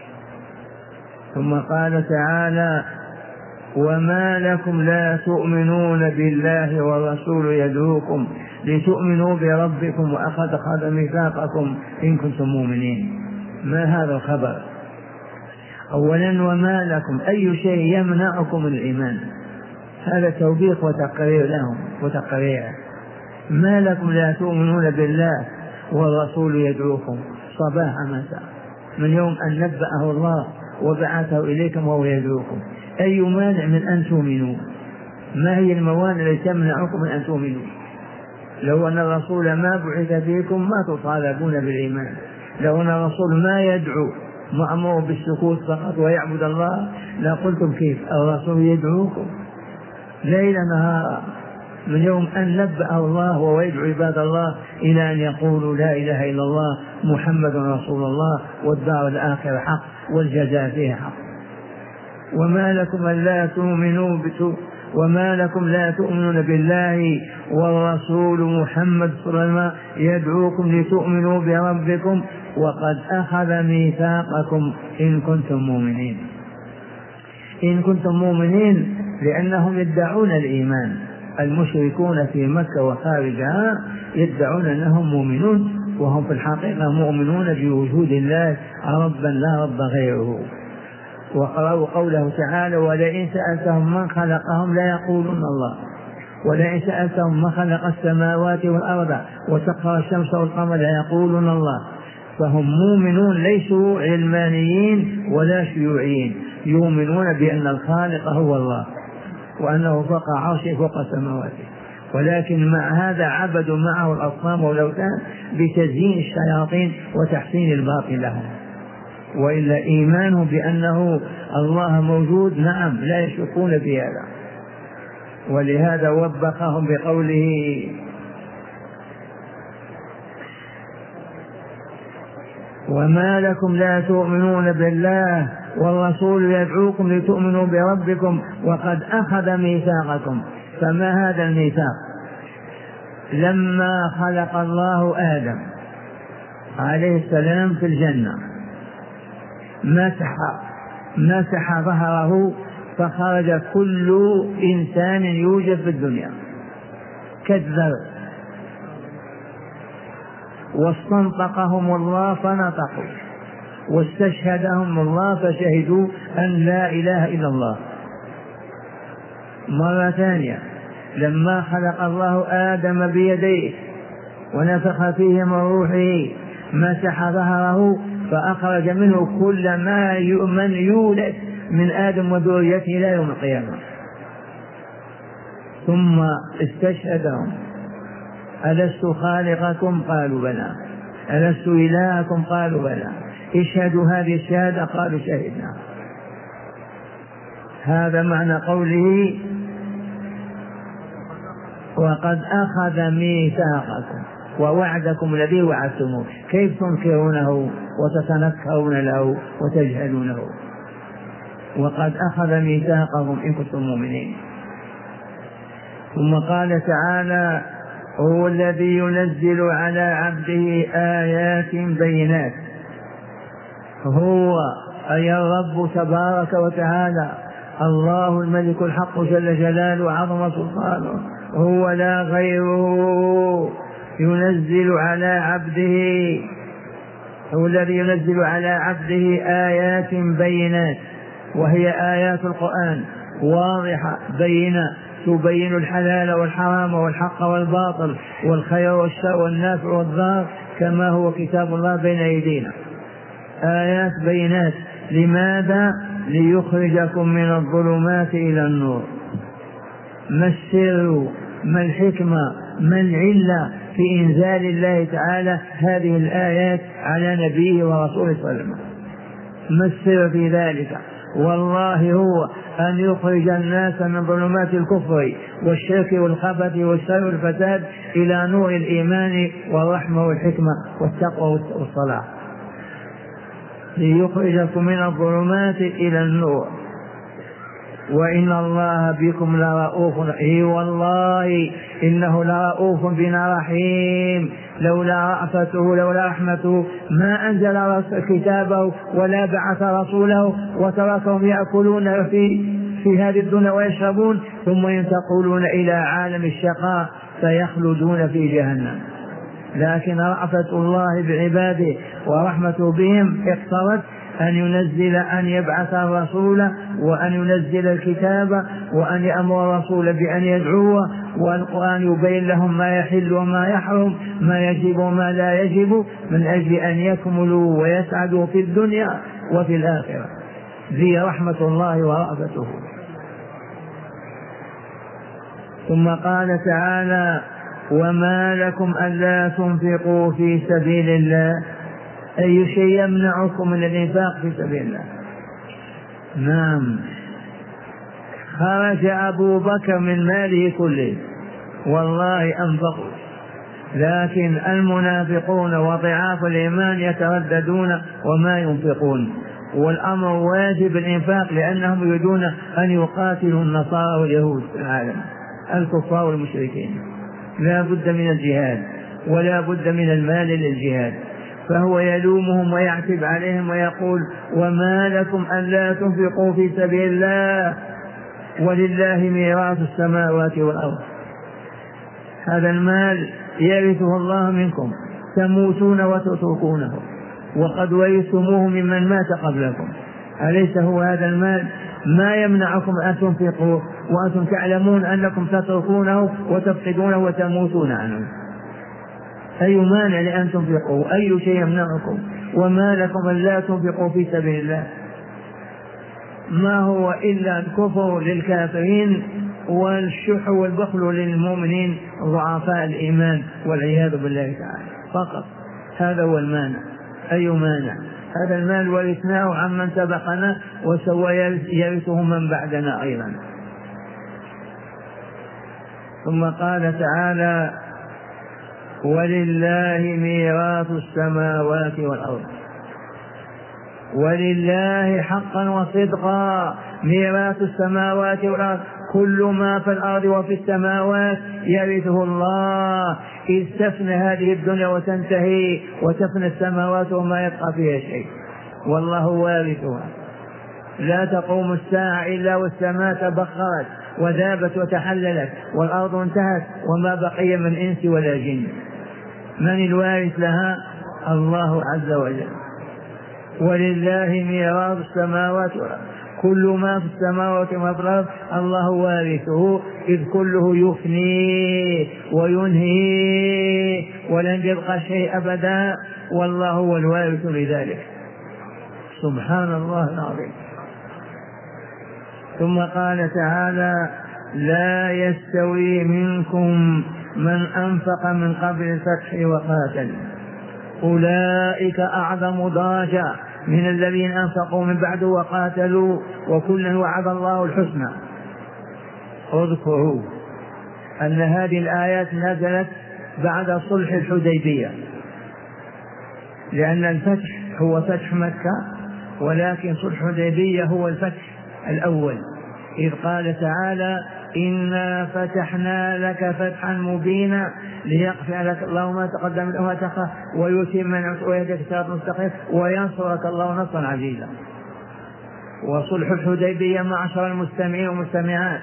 ثم قال تعالى وما لكم لا تؤمنون بالله والرسول يدعوكم لتؤمنوا بربكم وأخذ أخذ ميثاقكم إن كنتم مؤمنين. ما هذا الخبر؟ أولا وما لكم، أي شيء يمنعكم من الإيمان؟ هذا توبيخ وتقرير لهم وتقرير. ما لكم لا تؤمنون بالله والرسول يدعوكم صباح مساء من يوم أن نبأه الله وبعثه إليكم وهو يدعوكم. أي مانع من أن تؤمنوا؟ ما هي الموانع التي تمنعكم من أن تؤمنوا؟ لو أن الرسول ما بعث فيكم ما تطالبون بالإيمان. لو أن الرسول ما يدعو مأمور بالسكوت فقط ويعبد الله لقلتم كيف الرسول يدعوكم ليلا نهارا من يوم أن نبأه الله وهو يدعو عباد الله إلى أن يقولوا لا إله إلا الله محمد رسول الله والدار الآخرة حق والجزاء فيها حق. وما لكم لا تؤمنوا وما لكم لا تؤمنون بالله والرسول محمد صلى الله عليه وسلم يدعوكم لتؤمنوا بربكم وقد أخذ ميثاقكم إن كنتم مؤمنين. إن كنتم مؤمنين لأنهم يدعون الإيمان. المشركون في مكة وخارجها يدعون أنهم مؤمنون وهم في الحقيقة مؤمنون بوجود الله ربا لا رب غيره. وقرأوا قوله تعالى ولئن سألتهم من خلقهم لا يقولون الله، ولئن سألتهم من خلق السماوات والأرض وسخر الشمس والقمر لا يقولون الله. فهم مؤمنون ليسوا علمانيين ولا شيوعيين، يؤمنون بأن الخالق هو الله وأنه فوق عرشه فوق سماواته ولكن مع هذا عبدوا معه الأصنام والأوثان بتزيين الشياطين وتحسين الباطل لهم، وإلا إيمانهم بأنه الله موجود نعم لا يشكون في هذا. ولهذا وبخهم بقوله: وما لكم لا تؤمنون بالله والرسول يدعوكم لتؤمنوا بربكم وقد أخذ ميثاقكم. فما هذا الميثاق؟ لما خلق الله آدم عليه السلام في الجنة مسح مسح ظهره فخرج كل إنسان يوجد في الدنيا كالذر، واستنطقهم الله فنطقوا، واستشهدهم الله فشهدوا أن لا إله إلا الله. مرة ثانية لما خلق الله آدم بيديه ونفخ فيه من روحه مسح ظهره فأخرج منه كل ما من يولد من آدم وذريته إلى يوم القيامة. ثم استشهدهم: ألست خالقكم؟ قالوا بلى. ألست إلهكم؟ قالوا بلى. اشهدوا هذه الشهادة. قالوا شهدنا. هذا معنى قوله: وقد أخذ ميثاقكم ووعدكم الذي وعدتموه. كيف تنكرونه وتتنكرون له وتجهلونه؟ وقد أخذ ميثاقهم إن كنتم مؤمنين. ثم قال تعالى: هو الذي ينزل على عبده آيات بينات. هو أي الرب تبارك وتعالى الله الملك الحق جل جلاله وعظم سلطانه، هو لا غيره ينزل على عبده هو الذي ينزل على عبده آيات بينات، وهي آيات القرآن واضحة بينة تبين الحلال والحرام والحق والباطل والخير والشر والنافع والضار كما هو كتاب الله بين أيدينا. آيات بينات. لماذا؟ ليخرجكم من الظلمات إلى النور. ما السر؟ ما الحكمة؟ ما العلة في إنزال الله تعالى هذه الآيات على نبيه ورسوله صلى الله عليه وسلم؟ ما السر في ذلك؟ والله هو أن يخرج الناس من ظلمات الكفر والشرك والخبث والشر والفساد إلى نور الإيمان والرحمة والحكمة والتقوى والصلاح. ليخرجكم من الظلمات إلى النور وإن الله بكم لرؤوف. إي والله إنه لرؤوف بنا رحيم. لولا رأفته لولا رحمته ما أنزل كتابه ولا بعث رسوله وتركهم يأكلون في في هذه الدنيا ويشربون ثم ينتقلون إلى عالم الشقاء فيخلدون في جهنم. لكن رأفة الله بعباده ورحمته بهم اقتضت أن ينزل أن يبعث الرسول وأن ينزل الكتاب وأن يأمر الرسول بأن يدعوه، والقرآن يبين لهم ما يحل وما يحرم، ما يجب وما لا يجب، من أجل أن يكملوا ويسعدوا في الدنيا وفي الآخرة. ذي رحمة الله ورأفته. ثم قال تعالى: وما لكم ألا تنفقوا في سبيل الله. أي شيء يمنعكم من الإنفاق في سبيل الله؟ نعم، خرج أبو بكر من ماله كله والله أنفقوا، لكن المنافقون وضعاف الإيمان يترددون وما ينفقون، والأمر واجب الإنفاق لأنهم يريدون أن يقاتلوا النصارى واليهود في العالم الكفار والمشركين. لا بد من الجهاد ولا بد من المال للجهاد. فهو يلومهم ويعتب عليهم ويقول: وما لكم ألا تنفقوا في سبيل الله ولله ميراث السماوات والأرض. هذا المال يرثه الله منكم، تموتون وتتركونه، وقد ورثتموه ممن مات قبلكم. أليس هو هذا المال ما يمنعكم أن تنفقوا وأنتم تعلمون أنكم تتركونه وتفقدونه وتموتون عنه؟ أي مانع لأن تنفقوا؟ أي شيء يمنعكم؟ وما لكم ألا تنفقوا في سبيل الله؟ ما هو إلا الكفر للكافرين والشح والبخل للمؤمنين ضعفاء الإيمان والعياذ بالله تعالى فقط. هذا هو المانع. أي مانع؟ هذا المال ورثناه عمن سبقنا وسوى يرثه من بعدنا أيضا. ثم قال تعالى ولله ميراث السماوات والأرض. ولله حقا وصدقا ميراث السماوات والأرض، كل ما في الأرض وفي السماوات يرثه الله، إذ تفنى هذه الدنيا وتنتهي وتفنى السماوات وما يبقى فيها شيء، والله وارثها. لا تقوم الساعة إلا والسماء تبخرت وذابت وتحللت والأرض انتهت وما بقي من إنس ولا جن. من الوارث لها؟ الله عز وجل. ولله ميراث السماوات والأرض، كل ما في السماوات وما في الأرض الله وارثه، إذ كله يفني وينهي ولن يبقى شيء أبدا، والله هو الوارث لذلك. سبحان الله العظيم. ثم قال تعالى لا يستوي منكم من أنفق من قبل الفتح وقاتل أولئك أعظم درجة من الذين أنفقوا من بعد وقاتلوا وكلا وعد الله الحسنى. اذكروا أن هذه الآيات نزلت بعد صلح الحديبية، لأن الفتح هو فتح مكة، ولكن صلح الحديبية هو الفتح الأول، إذ قال تعالى إنا فتحنا لك فتحا مبينا ليغفر لك الله ما تقدم من وما تأخر ويتم نعمته ويهديك صراطا مستقيما وينصرك الله نصرا عزيزا. وصلح الحديبية معشر المستمعين والمستمعات،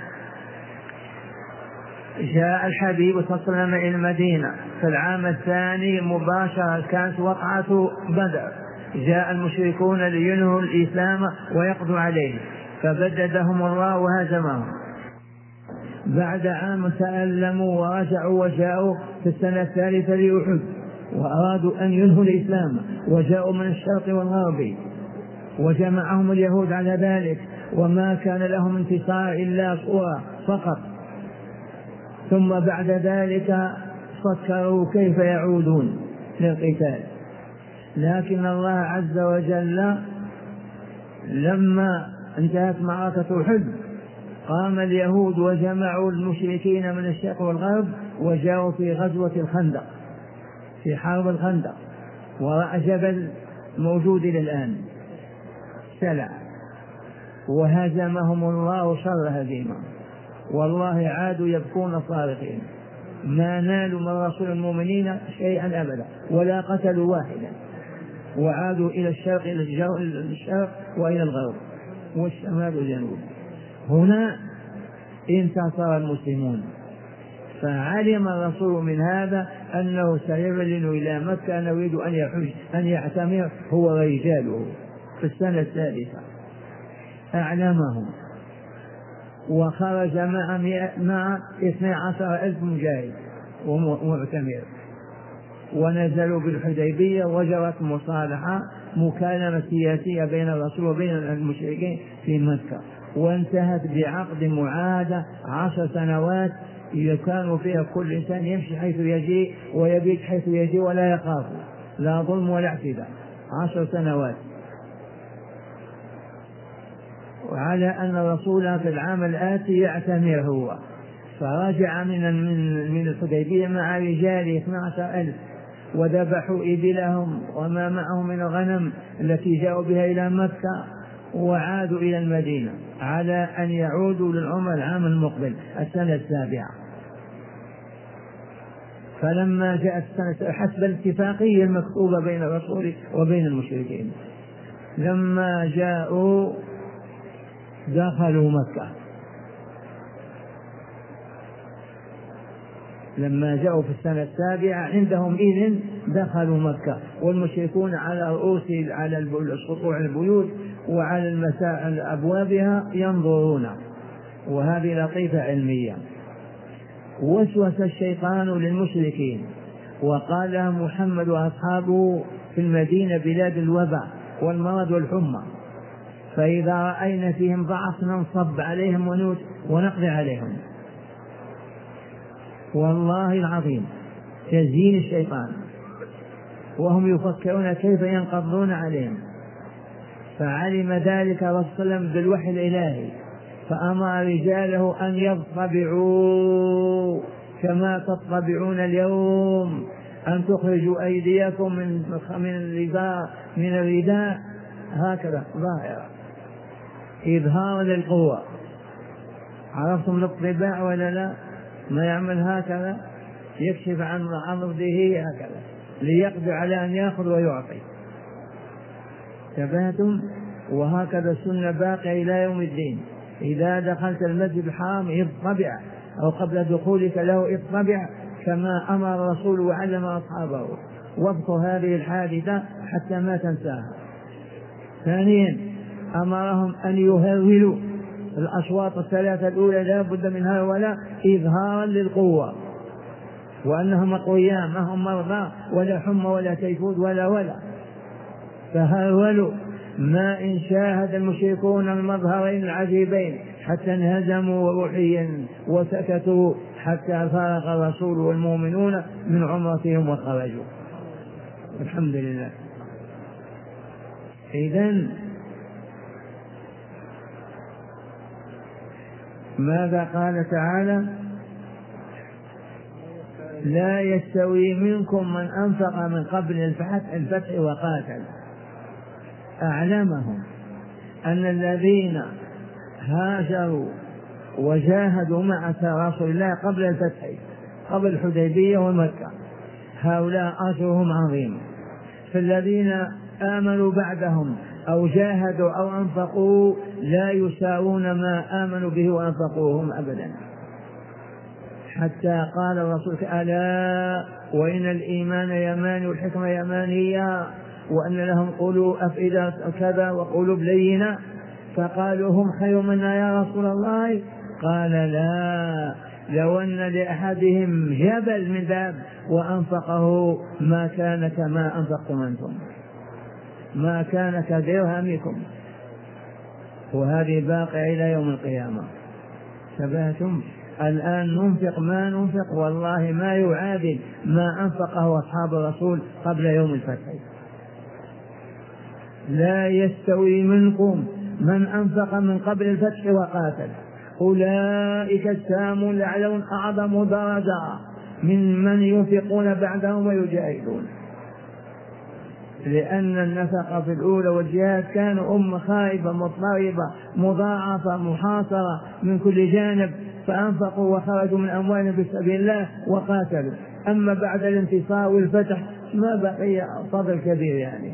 جاء الحبيب صلى الله عليه وسلم إلى المدينة في العام الثاني مباشرة، كانت وقعة بدر، جاء المشركون لينهوا الإسلام ويقضوا عليه فبددهم الله وهزمهم. بعد عام تألموا ورجعوا وجاءوا في السنة الثالثة لأحد وأرادوا أن ينهوا الإسلام، وجاءوا من الشرق والغرب وجمعهم اليهود على ذلك، وما كان لهم انتصار إلا صورة فقط. ثم بعد ذلك فكروا كيف يعودون للقتال، لكن الله عز وجل لما انتهت معركة أحد قام اليهود وجمعوا المشركين من الشرق والغرب وجاءوا في غزوة الخندق، في حرب الخندق، وراء جبل موجود إلى الآن سلع، وهزمهم الله شر هزيمة، والله عادوا يبكون صارخين، ما نالوا من رسول المؤمنين شيئا أبدا ولا قتلوا واحدا، وعادوا إلى الشرق إلى الشرق وإلى الغرب والشمال والجنوب. هنا انتصر المسلمون، فعلم الرسول من هذا أنه سيعلن إلى مكة أنه يريد أن يحج أن يعتمر هو ورجاله في السنة الثالثة، أعلمهم وخرج مع مع اثني عشر ألف مجاهد ومعتمر، ونزلوا بالحديبية وجرت مصالحة مكالمة سياسية بين الرسول وبين المشركين في مكة، وانتهت بعقد معاهدة عشر سنوات كانوا فيها كل إنسان يمشي حيث يجي ويبيت حيث يجي ولا يخاف لا ظلم ولا اعتداء، عشر سنوات. وعلى أن الرسول في العام الآتي يعتمر هو، فرجع من من الحديبية مع رجال اثني عشر ألف وذبحوا إبلهم وما معهم من الغنم التي جاءوا بها إلى مكة، وعادوا إلى المدينة على أن يعودوا للعمر العام المقبل السنة السابعة. فلما جاءت السنة حسب الاتفاقية المكتوبة بين الرسول وبين المشركين، لما جاءوا دخلوا مكة، لما جاءوا في السنة السابعة عندهم إذن دخلوا مكة، والمشركون على رؤوس على سطوع البيوت وعلى المساء أبوابها ينظرون. وهذه لطيفة علمية. وسوس الشيطان للمشركين وقال لهم محمد وأصحابه في المدينة بلاد الوباء والمرض والحمى، فإذا رأينا فيهم ضعف ننصب عليهم ونقضي عليهم، والله العظيم تزيين الشيطان، وهم يفكرون كيف ينقضون عليهم. فعلم ذلك الرسول صلى الله عليه وسلم بالوحي الإلهي، فأمر رجاله أن يطبعوا كما تطبعون اليوم، أن تخرجوا أيديكم من من الرداء من الرداء هكذا ظاهرة إظهارا للقوة. عرفتم الاطباع ولا لا؟ ما يعمل هكذا يكشف عن عرضه هكذا ليقدر على أن يأخذ ويعطي. تبهتم؟ وهكذا السنة باقية إلى يوم الدين. إذا دخلت المسجد الحرام اطبع، أو قبل دخولك له اطبع كما أمر الرسول وعلم أصحابه، واذكر هذه الحادثة حتى ما تنساها. ثانيا أمرهم أن يهولوا الأشواط الثلاثة الأولى، لا بد من هؤلاء إظهارا للقوة، وأنهم أقوياء ما هم مرضى ولا حمى ولا تيفود ولا ولا. فهولوا ما إن شاهد المشركون المظهرين العجيبين حتى انهزموا روحيا وسكتوا حتى فارق الرسول والمؤمنون من عمرتهم وخرجوا. الحمد لله. إذن ماذا قال تعالى؟ لا يستوي منكم من أنفق من قبل الفتح, الفتح وقاتل. أعلمهم أن الذين هاجروا وجاهدوا مع رسول الله قبل الفتح، قبل الحديبية ومكة، هؤلاء أجرهم عظيم. فالذين آمنوا بعدهم أو جاهدوا أو أنفقوا لا يساوون ما آمنوا به وأنفقوهم أبدا. حتى قال الرسول: ألا وإن الإيمان يمان والحكمة يمانية، وأن لهم قلوب أفئدة كذا وقلوب لينة. فقالوا: هم خير منا يا رسول الله؟ قال: لا، لو أن لأحدهم جبل من ذهب وأنفقه ما كان كما أنفقتم أنتم، ما كان كدرهمكم. وهذه باقية إلى يوم القيامة. شبهتم؟ الآن ننفق ما ننفق والله ما يعادل ما أنفقه أصحاب الرسول قبل يوم الفتح. لا يستوي منكم من أنفق من قبل الفتح وقاتل، أولئك السامون الأعلون أعظم درجة من من ينفقون بعدهم ويجاهدون. لأن النفقة في الأولى والجهاد كانوا أمة خائفة مضطربة مضاعفة محاصرة من كل جانب، فأنفقوا وخرجوا من أموالهم في سبيل الله وقاتلوا. أما بعد الانتصار والفتح ما بقي فضل كبير. يعني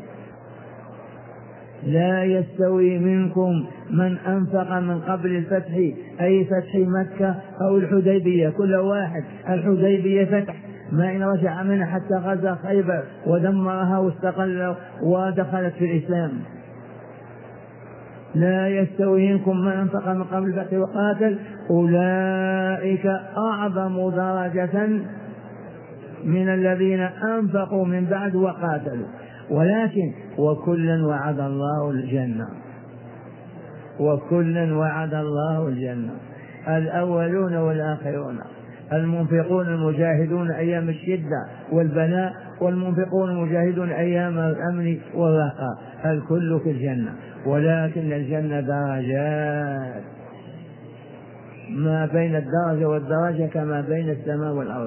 لا يستوي منكم من أنفق من قبل الفتح، أي فتح مكة أو الحديبية، كل واحد. الحديبية فتح، ما إن رجع منها حتى غزا خيبر ودمرها واستقل ودخلت في الإسلام. لا يستوي منكم من أنفق من قبل الفتح وقاتل، أولئك أعظم درجة من الذين أنفقوا من بعد وقاتلوا. ولكن وكلا وعد الله الجنة، وكلا وعد الله الجنة، الأولون والآخرون، المنفقون المجاهدون أيام الشدة والبلاء، والمنفقون المجاهدون أيام الأمن والرخاء، الكل في الجنة. ولكن الجنة درجات، ما بين الدرجة والدرجة كما بين السماء والأرض.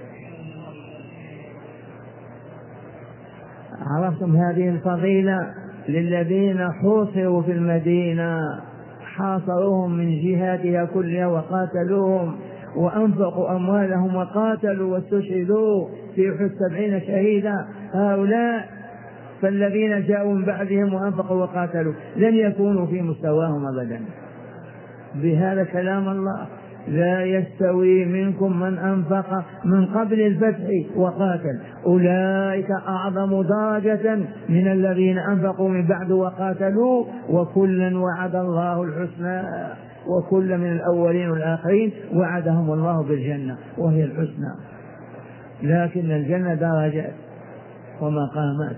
عرفتم هذه الفضيلة للذين حوصروا في المدينة، حاصروهم من جهاتها كلها وقاتلوهم وأنفقوا أموالهم وقاتلوا واستشهدوا في أحد سبعين شهيدا. هؤلاء فالذين جاءوا من بعدهم وأنفقوا وقاتلوا لن يكونوا في مستواهم أبدا. بهذا كلام الله: لا يستوي منكم من أنفق من قبل الفتح وقاتل، أولئك أعظم درجة من الذين أنفقوا من بعد وقاتلوا، وكلا وعد الله الحسنى، وكل من الأولين والآخرين وعدهم الله بالجنة وهي الحسنى. لكن الجنة درجات ومقامات.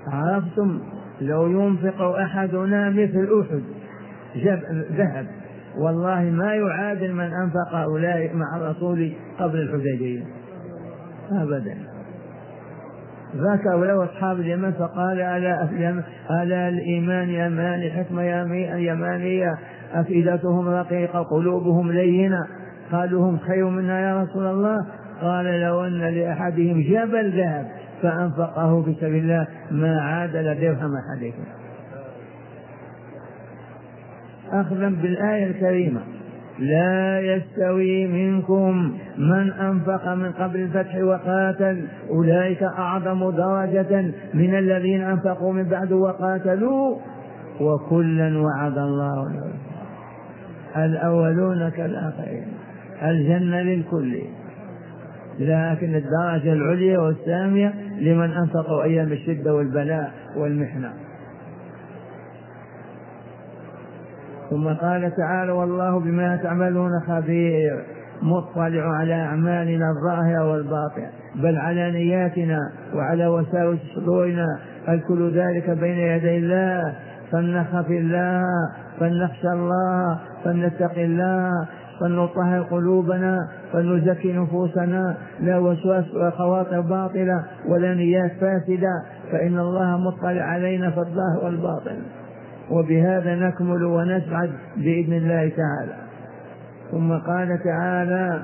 عرفتم؟ لو ينفق أحدنا مثل أحد ذهب والله ما يعادل من أنفق أولئك مع الرسول قبل الحديبية أبدا. ذكروا له أصحاب اليمن فقال ألا, ألا الإيمان يمان الحكمة يمانية أفئدتهم رقيقة قلوبهم لينة. قالوا هم خير منا يا رسول الله. قال لو أن لأحدهم جبل ذهب فأنفقه في سبيل الله ما عادل درهم أحدهم. أخذا بالآية الكريمة لا يستوي منكم من أنفق من قبل الفتح وقاتل أولئك أعظم درجة من الذين أنفقوا من بعد وقاتلوا وكلا وعد الله الأولون كالآخرين الجنة للكل، لكن الدرجة العليا والسامية لمن أنفقوا أيام الشدة والبلاء والمحنة. ثم قال تعالى والله بما تعملون خبير مطلع على أعمالنا الظاهرة والباطنة بل على نياتنا وعلى وساوس صدورنا الكل ذلك بين يدي الله فلنخف الله فلنخشى الله فلنتقي الله فلنطهر قلوبنا فلنزكي نفوسنا لا وسواس وخواطر باطلة ولا نيات فاسدة فإن الله مطلع علينا في الظاهر والباطن وبهذا نكمل ونسعد بإذن الله تعالى. ثم قال تعالى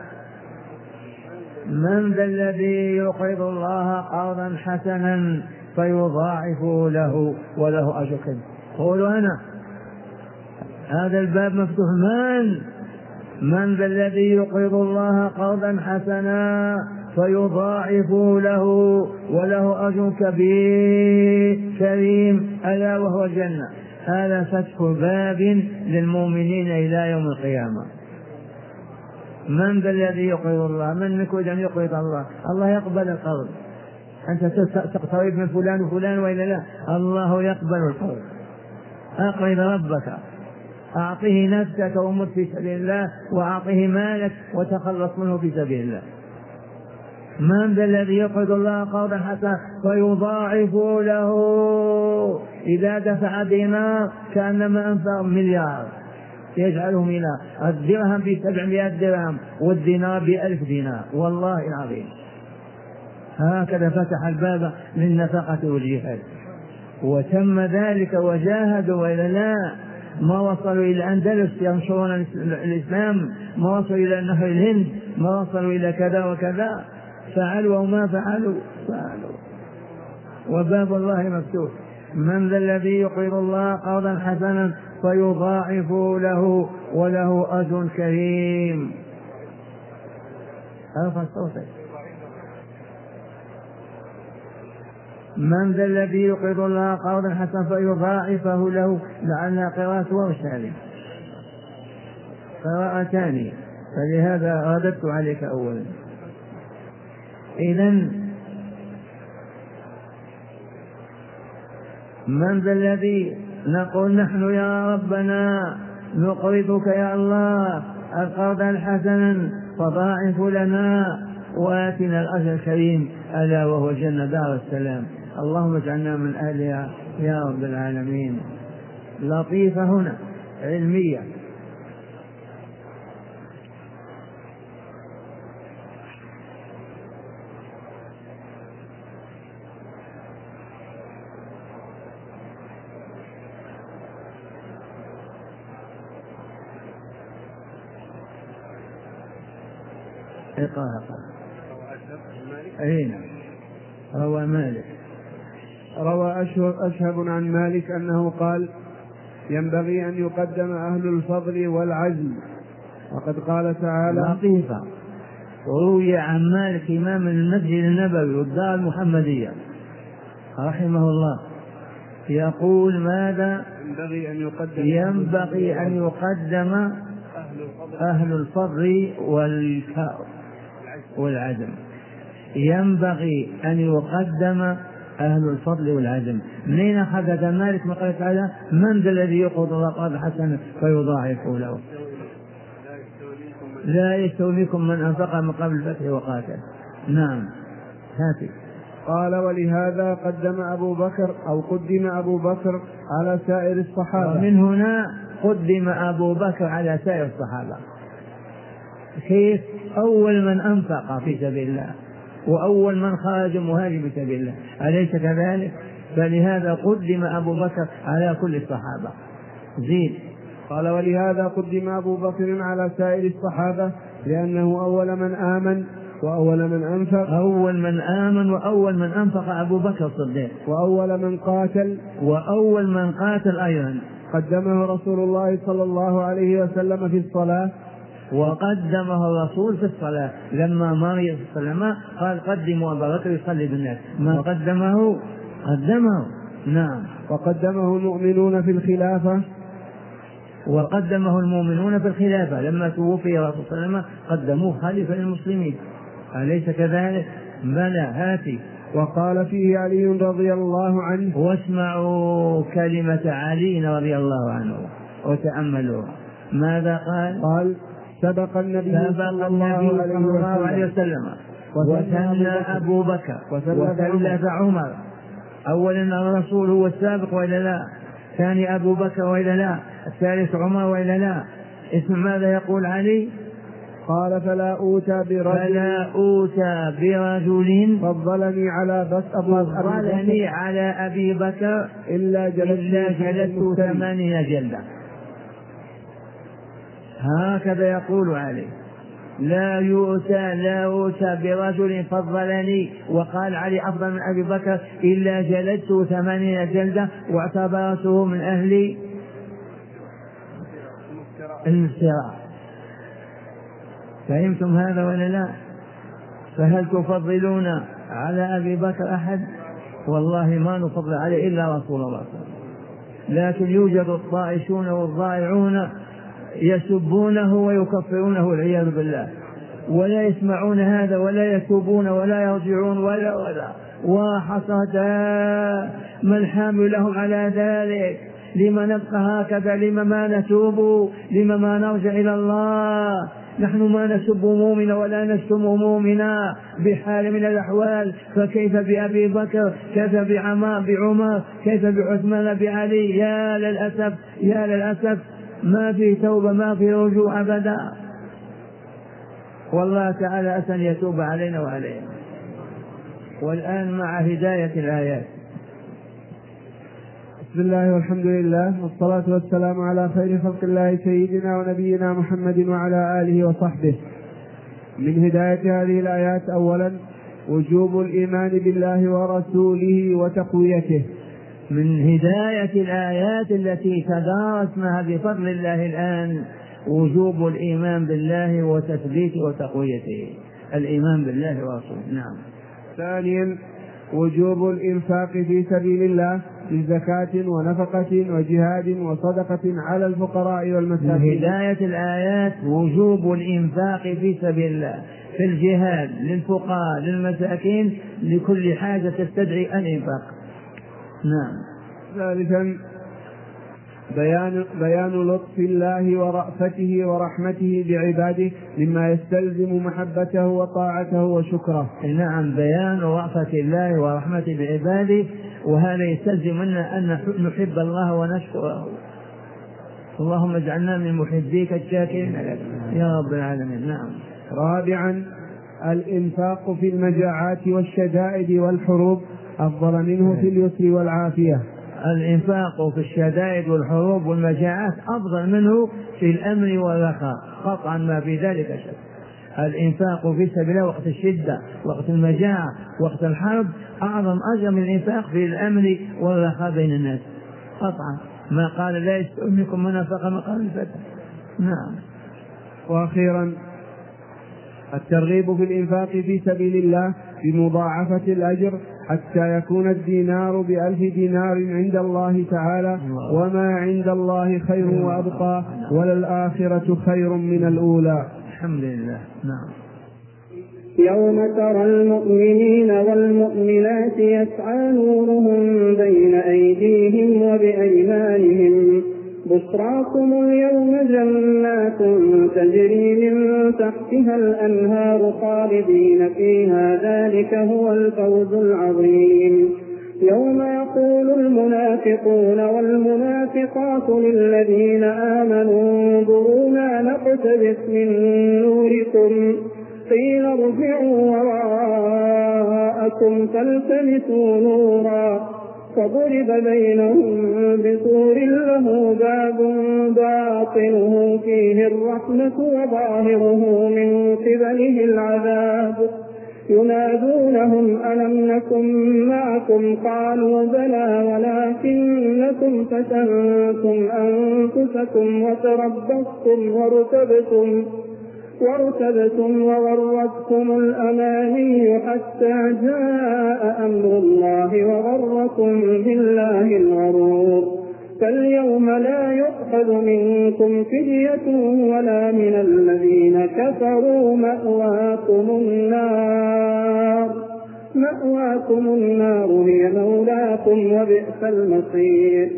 من ذا الذي يقرض الله قرضا حسنا فيضاعفه له وله أجر كبير. قولوا أنا هذا الباب مفتوح. من من ذا الذي يقرض الله قرضا حسنا فيضاعفه له وله أجر كبير كريم ألا وهو الجنة. هذا فتح باب للمؤمنين إلى يوم القيامة. من ذا الذي يقرض الله؟ من يريد أن يقرض الله؟ الله يقبل القرض. أنت تقترب من فلان وفلان وإلا لا؟ الله يقبل القرض. أقرض ربك أعطيه نفسك ومت في سبيل الله وأعطيه مالك وتخلص منه في سبيل الله. من ذا الذي يقرض الله قرضا حسنا فيضاعف له له إذا دفع دينار كأنما أنفق مليار يجعله مليار. الدرهم بسبعمائة درهم والدينار بألف دينار والله العظيم. هكذا فتح الباب للنفقة والجهاد وتم ذلك وجاهدوا وإلا لا ما وصلوا إلى الأندلس ينشرون الإسلام، ما وصلوا إلى نهر الهند، ما وصلوا إلى كذا وكذا، فعلوا وما فعلوا فعلوا وباب الله مفتوح. من ذا الذي يقرض الله قرضا حسنا فيضاعف له وله أجر كريم. أرفع صوتك. من ذا الذي يقرض الله قرضا حسنا فيضاعفه له، لعلها قراءة وشالي قراءة ثانية، فلهذا رددت عليك أولا. إذن من ذا الذي نقول نحن يا ربنا نقرضك يا الله القرضا حسنا فضاعف لنا وآتنا الأجر الكريم ألا وهو الجنة دار السلام. اللهم اجعلنا من أهلها يا رب العالمين. لطيفة هنا علمية. إقاها أين روى مالك روى أشهب عن مالك أنه قال ينبغي أن يقدم أهل الفضل والعزم، وقد قال تعالى لطيفة. روي عن مالك إمام المسجد النبوي والدار المحمدية رحمه الله يقول ماذا؟ ينبغي أن يقدم ينبغي أن يقدم أهل الفضل والعزم. ينبغي أن يقدم أهل الفضل والعزم. منين أخذ مالك ما قال تعالى من ذا الذي يقرض الله قرضا حسنا فيضاعفه له؟ لا يستوي منكم من أنفق من قبل الفتح وقاتل. نعم هاتي. قال ولهذا قدم أبو بكر أو قدم أبو بكر على سائر الصحابة. ومن هنا قدم أبو بكر على سائر الصحابة. كيف؟ أول من أنفق في سبيل الله وأول من خرج مهاجر في سبيل الله، أليس كذلك؟ فلهذا قدم أبو بكر على كل الصحابة. زيد. قال ولهذا قدم أبو بكر على سائر الصحابة لأنه أول من آمن وأول من أنفق. أول من آمن وأول من أنفق أبو بكر الصديق، وأول من قاتل وأول من قاتل أيضا. قدمه رسول الله صلى الله عليه وسلم في الصلاة، وقدمه الرسول في الصلاة لما مرض صلى الله عليه وسلم قال قدموا أبا بكر يصلي بالناس، ما قدمه قدمه. نعم. وقدمه المؤمنون في الخلافة، وقدمه المؤمنون في الخلافة لما توفي الرسول صلى الله عليه وسلم قدموه خليفة للمسلمين، أليس كذلك؟ بلى. هاتي. وقال فيه علي رضي الله عنه. واسمعوا كلمة علي رضي الله عنه وتأملوا ماذا قال؟ قال سبق النبي صلى الله عليه وسلم وثنى أبو بكر وثلث عمر. أولا الرسول هو السابق وإلا لا؟ ثاني أبو بكر وإلا لا؟ الثالث عمر وإلا لا؟ اسم ماذا يقول علي؟ قال فلا أوتى برجل فلا أوتى برجل فضلني على بس أبو فضلني على أبي بكر إلا جلدت ثمانين جلدة. هكذا يقول علي. لا يؤتى لا أوتى برجل فضلني، وقال علي أفضل من أبي بكر إلا جلدت ثمانين جلدة، واعتبرته من أهل الافتراء. فهمتم هذا ولا لا؟ فهل تفضلون على أبي بكر أحد؟ والله ما نفضل عليه إلا رسول الله صلى الله عليه وسلم. لكن يوجد الطائشون والضائعون يسبونه ويكفرونه والعياذ بالله، ولا يسمعون هذا ولا يتوبون ولا يرجعون ولا ولا وحصد ما الحامل لهم على ذلك. لما نبقى هكذا؟ لما ما نتوب؟ لما ما نرجع إلى الله؟ نحن ما نسب مؤمنا ولا نشتم مؤمنا بحال من الأحوال، فكيف بأبي بكر؟ كيف بعمر؟ كيف بعثمان بعلي؟ يا للأسف يا للأسف ما في توبة ما في رجوع أبدا. والله تعالى أسأل يتوب علينا وعلينا. والآن مع هداية الآيات. بسم الله والحمد لله والصلاة والسلام على خير خلق الله سيدنا ونبينا محمد وعلى آله وصحبه. من هداية هذه الآيات أولا وجوب الإيمان بالله ورسوله وتقويته. من هداية الآيات التي تدارسناها بفضل الله الآن وجوب الإيمان بالله وتثبيته وتقويته. الإيمان بالله ورسوله. نعم. ثانيا وجوب الإنفاق في سبيل الله من زكاة ونفقة وجهاد وصدقة على الفقراء والمساكين. من هداية الآيات وجوب الإنفاق في سبيل الله في الجهاد للفقراء للمساكين لكل حاجة تستدعي الإنفاق. نعم. ثالثا بيان بيان لطف الله ورأفته ورحمته بعباده مما يستلزم محبته وطاعته وشكره. نعم. بيان رأفة الله ورحمته بعباده، وهذا يستلزم منا أن نحب الله ونشكره. اللهم اجعلنا من محبيك الشاكرين يا رب العالمين. نعم. رابعا الإنفاق في المجاعات والشدائد والحروب أفضل منه في اليسر والعافية. الإنفاق في الشدائد والحروب والمجاعات أفضل منه في الأمن والرخاء، قطعا ما في ذلك شك. الإنفاق في سبيل الله وقت الشدة وقت المجاعة وقت الحرب أعظم أجر من الإنفاق في الأمن والرخاء بين الناس قطعا. ما قال لا يستوي منكم من أنفق مقام الفتح. نعم. وأخيرا الترغيب في الإنفاق في سبيل الله بمضاعفة الأجر حتى يكون الدينار بألف دينار عند الله تعالى، وما عند الله خير وأبقى، وللآخرة خير من الأولى. الحمد لله. نعم. يوم ترى المؤمنين والمؤمنات يسعى نورهم بين أيديهم وبأيمانهم بشراكم اليوم جنات تجري من تحتها الأنهار خالدين فيها ذلك هو الفوز العظيم. يوم يقول المنافقون والمنافقات للذين آمنوا انظرونا نقتبس من نوركم قيل ارجعوا وراءكم فالتمسوا نورا فضرب بينهم بسور له باب باطنه فيه الرحمة وظاهره من قبله العذاب ينادونهم ألم نكن معكم قالوا بلى ولكنكم فتنتم أنفسكم وتربصتم وارتبتم وارتبتم وغرتكم الأماني حتى جاء أمر الله وغركم بالله الغرور فاليوم لا يؤخذ منكم فدية ولا من الذين كفروا مأواكم النار مأواكم النار هي مولاكم وبئس المصير.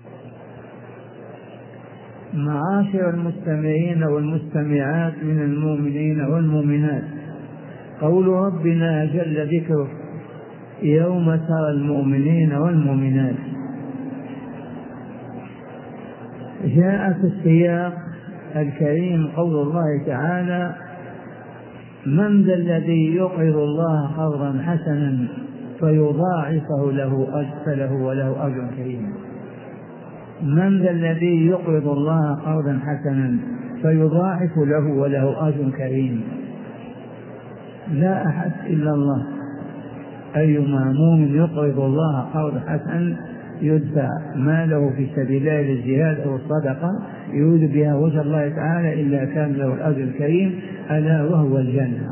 معاشر المستمعين والمستمعات من المؤمنين والمؤمنات، قول ربنا جل ذكره يوم ترى المؤمنين والمؤمنات جاء في السياق الكريم قول الله تعالى من ذا الذي يقرض الله قرضا حسنا فيضاعفه له أجر وله أجر كريم. من ذا الذي يقرض الله قرضا حسنا فيضاعف له وله أجر كريم. لا أحد إلا الله. أيما مؤمن يقرض الله قرضا حسنا يدفع ماله في سبيل الله للجهاد أو الصدقة يريد بها وجه الله تعالى إلا كان له الأجر الكريم ألا وهو الجنة.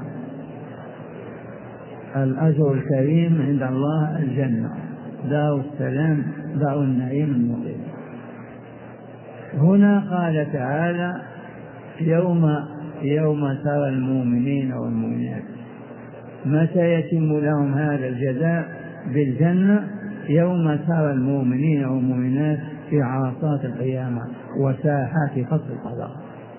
الأجر الكريم عند الله الجنة دار السلام دار النعيم المقيم. هنا قال تعالى يوم يوم ترى المؤمنين والمؤمنات. متى يتم لهم هذا الجزاء بالجنة؟ يوم ترى المؤمنين والمؤمنات في عرصات القيامة وساحات فصل القضاء.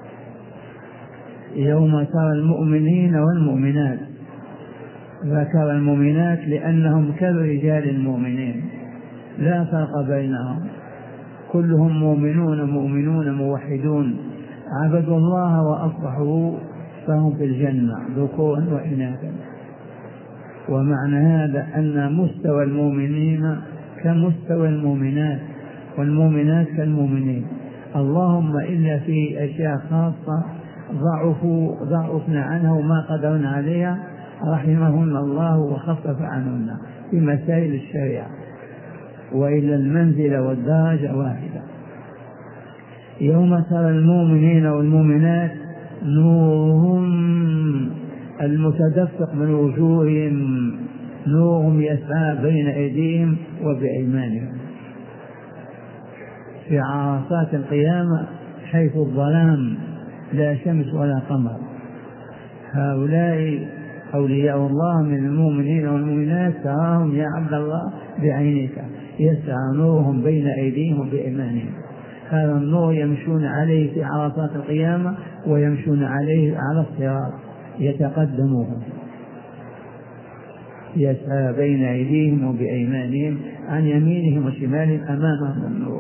يوم ترى المؤمنين والمؤمنات، ذكر المؤمنات لأنهم كالرجال المؤمنين لا فرق بينهم، كلهم مؤمنون مؤمنون موحدون عبدوا الله وأصبحوا فهم في الجنة ذكورا وإناثا. ومعنى هذا أن مستوى المؤمنين كمستوى المؤمنات والمؤمنات كالمؤمنين، اللهم إلا في أشياء خاصة ضعفوا ضعفنا عنها وما قدرنا عليها رحمهن الله وخفف عنهن في مسائل الشريعة، وإلا المنزلة والدرجة واحدة. يوم ترى المؤمنين والمؤمنات نورهم المتدفق من وجوههم نورهم يسعى بين أيديهم وبأيمانهم في عرصات القيامة حيث الظلام لا شمس ولا قمر. هؤلاء أولياء الله من المؤمنين والمؤمنات تراهم يا عبد الله بعينك يسعى نورهم بين أيديهم وبأيمانهم. هذا النور يمشون عليه في عرصات القيامة ويمشون عليه على الصراط يتقدمون يسعى بين أيديهم وبأيمانهم عن يمينهم وشمالهم أمامهم النور،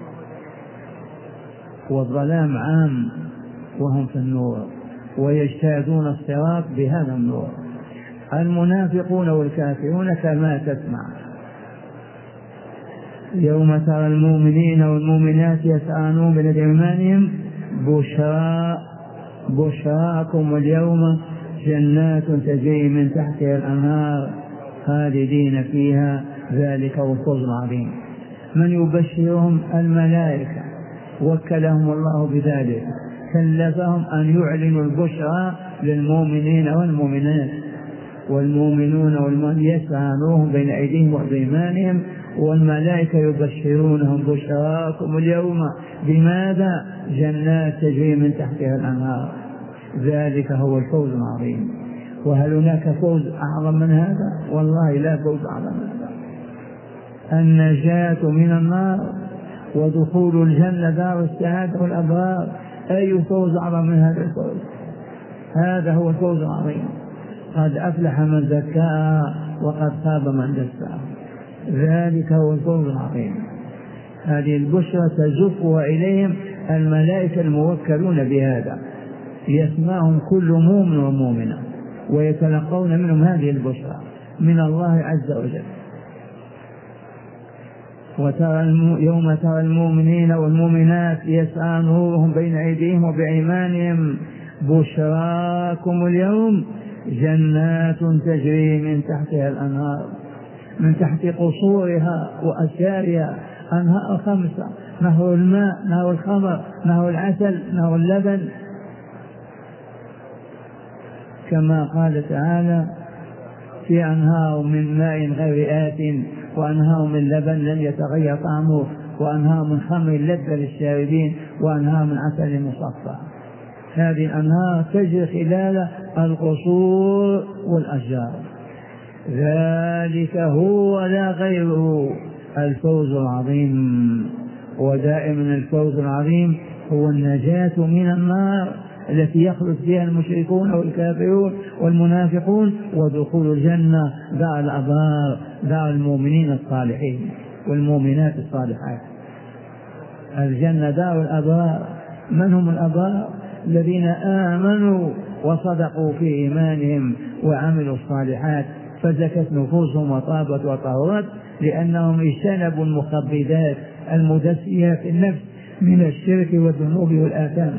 والظلام عام وهم في النور ويجتازون الصراط بهذا النور. المنافقون والكافرون كما تسمع. يوم ترى المؤمنين والمؤمنات يسعون بين أيمانهم بشرى بشراكم اليوم جنات تجري من تحتها الأنهار خالدين فيها ذلك هو الفوز العظيم. من يبشرهم؟ الملائكة، وكلهم الله بذلك، كلفهم أن يعلنوا البشرى للمؤمنين والمؤمنات. والمؤمنون والمؤمنات يسعى نورهم بين أيديهم وبأيمانهم، والملائكة يبشرونهم بشراكم اليوم بماذا؟ جنات تجري من تحتها الأنهار ذلك هو الفوز العظيم. وهل هناك فوز أعظم من هذا؟ والله لا فوز أعظم من هذا. النجاة من النار ودخول الجنة دار السعادة والأبرار، أي فوز أعظم من هذا الفوز؟ هذا هو الفوز العظيم. قد أفلح من زكاها وقد خاب من دساها. ذلك هو الفوز العظيم. هذه البشرى تزفها إليهم الملائكة الموكلون بهذا، يسمعهم كل مؤمن ومؤمنة ويتلقون منهم هذه البشرى من الله عز وجل. وترى يوم ترى المؤمنين والمؤمنات يسعى نورهم بين أيديهم وبأيمانهم بشراكم اليوم جنات تجري من تحتها الأنهار، من تحت قصورها وأشجارها أنهار خمسة: نهر الماء، نهر الخمر، نهر العسل، نهر اللبن، كما قال تعالى: في أنهار من ماء غير آت وأنهار من لبن لم يتغير طعمه وأنهار من خمر لذة للشاربين وأنهار من عسل مصفى. هذه الأنهار تجري خلال القصور والأشجار. ذلك هو لا غيره الفوز العظيم. ودائما الفوز العظيم هو النجاة من النار التي يخلد فيها المشركون والكافرون والمنافقون، ودخول الجنة دار الأبرار، دار المؤمنين الصالحين والمؤمنات الصالحات. الجنة دار الأبرار. من هم الأبرار؟ الذين آمنوا وصدقوا في إيمانهم وعملوا الصالحات فزكت نفوسهم وطابت وطهرت لأنهم اجتنبوا المخبدات المدسية في النفس من الشرك والذنوب والآثام.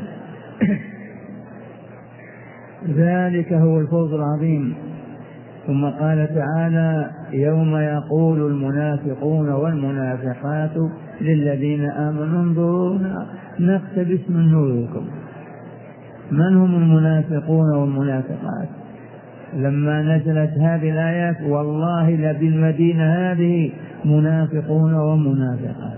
ذلك هو الفوز العظيم. ثم قال تعالى: يوم يقول المنافقون والمنافقات للذين آمنوا انظرونا نقتبس من نوركم. من هم المنافقون والمنافقات؟ لما نزلت هذه الآيات والله لبالمدينة هذه منافقون ومنافقات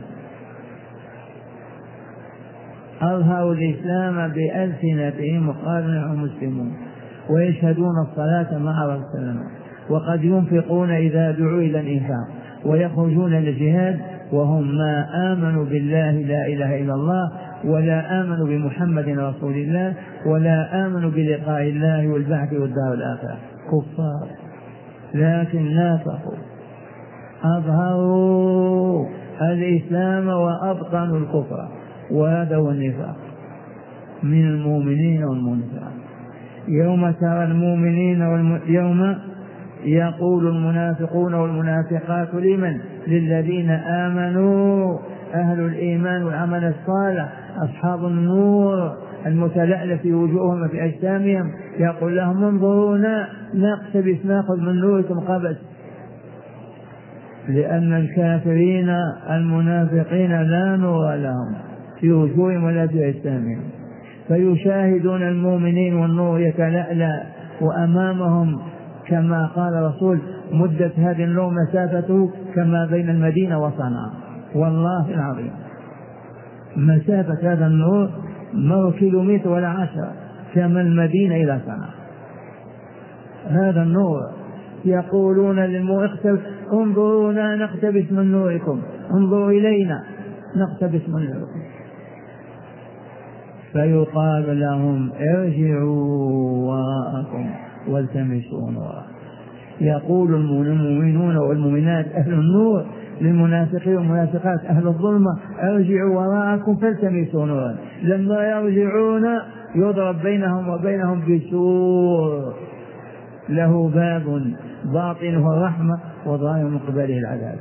أظهروا الإسلام بألسنتهم وقالوا نحن مسلمون ويشهدون الصلاة مع رسولنا، وقد ينفقون إذا دعوا إلى الإنفاق ويخرجون للجهاد وهم ما آمنوا بالله لا إله إلا الله ولا آمنوا بمحمد رسول الله ولا آمنوا بلقاء الله والبعث والدار الآخرة. كفار لكن نافقوا، أظهروا الإسلام وأبطنوا الكفر، وهذا هو النفاق من المؤمنين والمنافقين. يوم ترى المؤمنين والم... يوم يقول المنافقون والمنافقات لمن؟ للذين آمنوا، أهل الإيمان والعمل الصالح، أصحاب النور المتلألأ في وجوههم وفي أجسامهم، يقول لهم انظرونا نقتبس ناخذ من نوركم قبس. لأن الكافرين المنافقين لا نور لهم في وجوههم ولا في أجسامهم، فيشاهدون المؤمنين والنور يتلألأ وأمامهم كما قال رسول: مدة هذه النور مسافته كما بين المدينة وصنعاء. والله العظيم مسافة هذا النور ما كيلومتر ولا عشرة، كما المدينة إلى صنعاء. هذا النور يقولون للمؤمنين انظرونا نقتبس من نوركم، انظروا إلينا نقتبس من نوركم. فيقال لهم ارجعوا وراءكم والتمسوا نورا. يقول المؤمنون والمؤمنات أهل النور للمنافقين والمنافقات أهل الظلمة ارجعوا وراءكم فالتمسوا نورا. لما يرجعون يضرب بينهم وبينهم بسور له باب باطنه الرحمة وظاهر من قبله العذاب.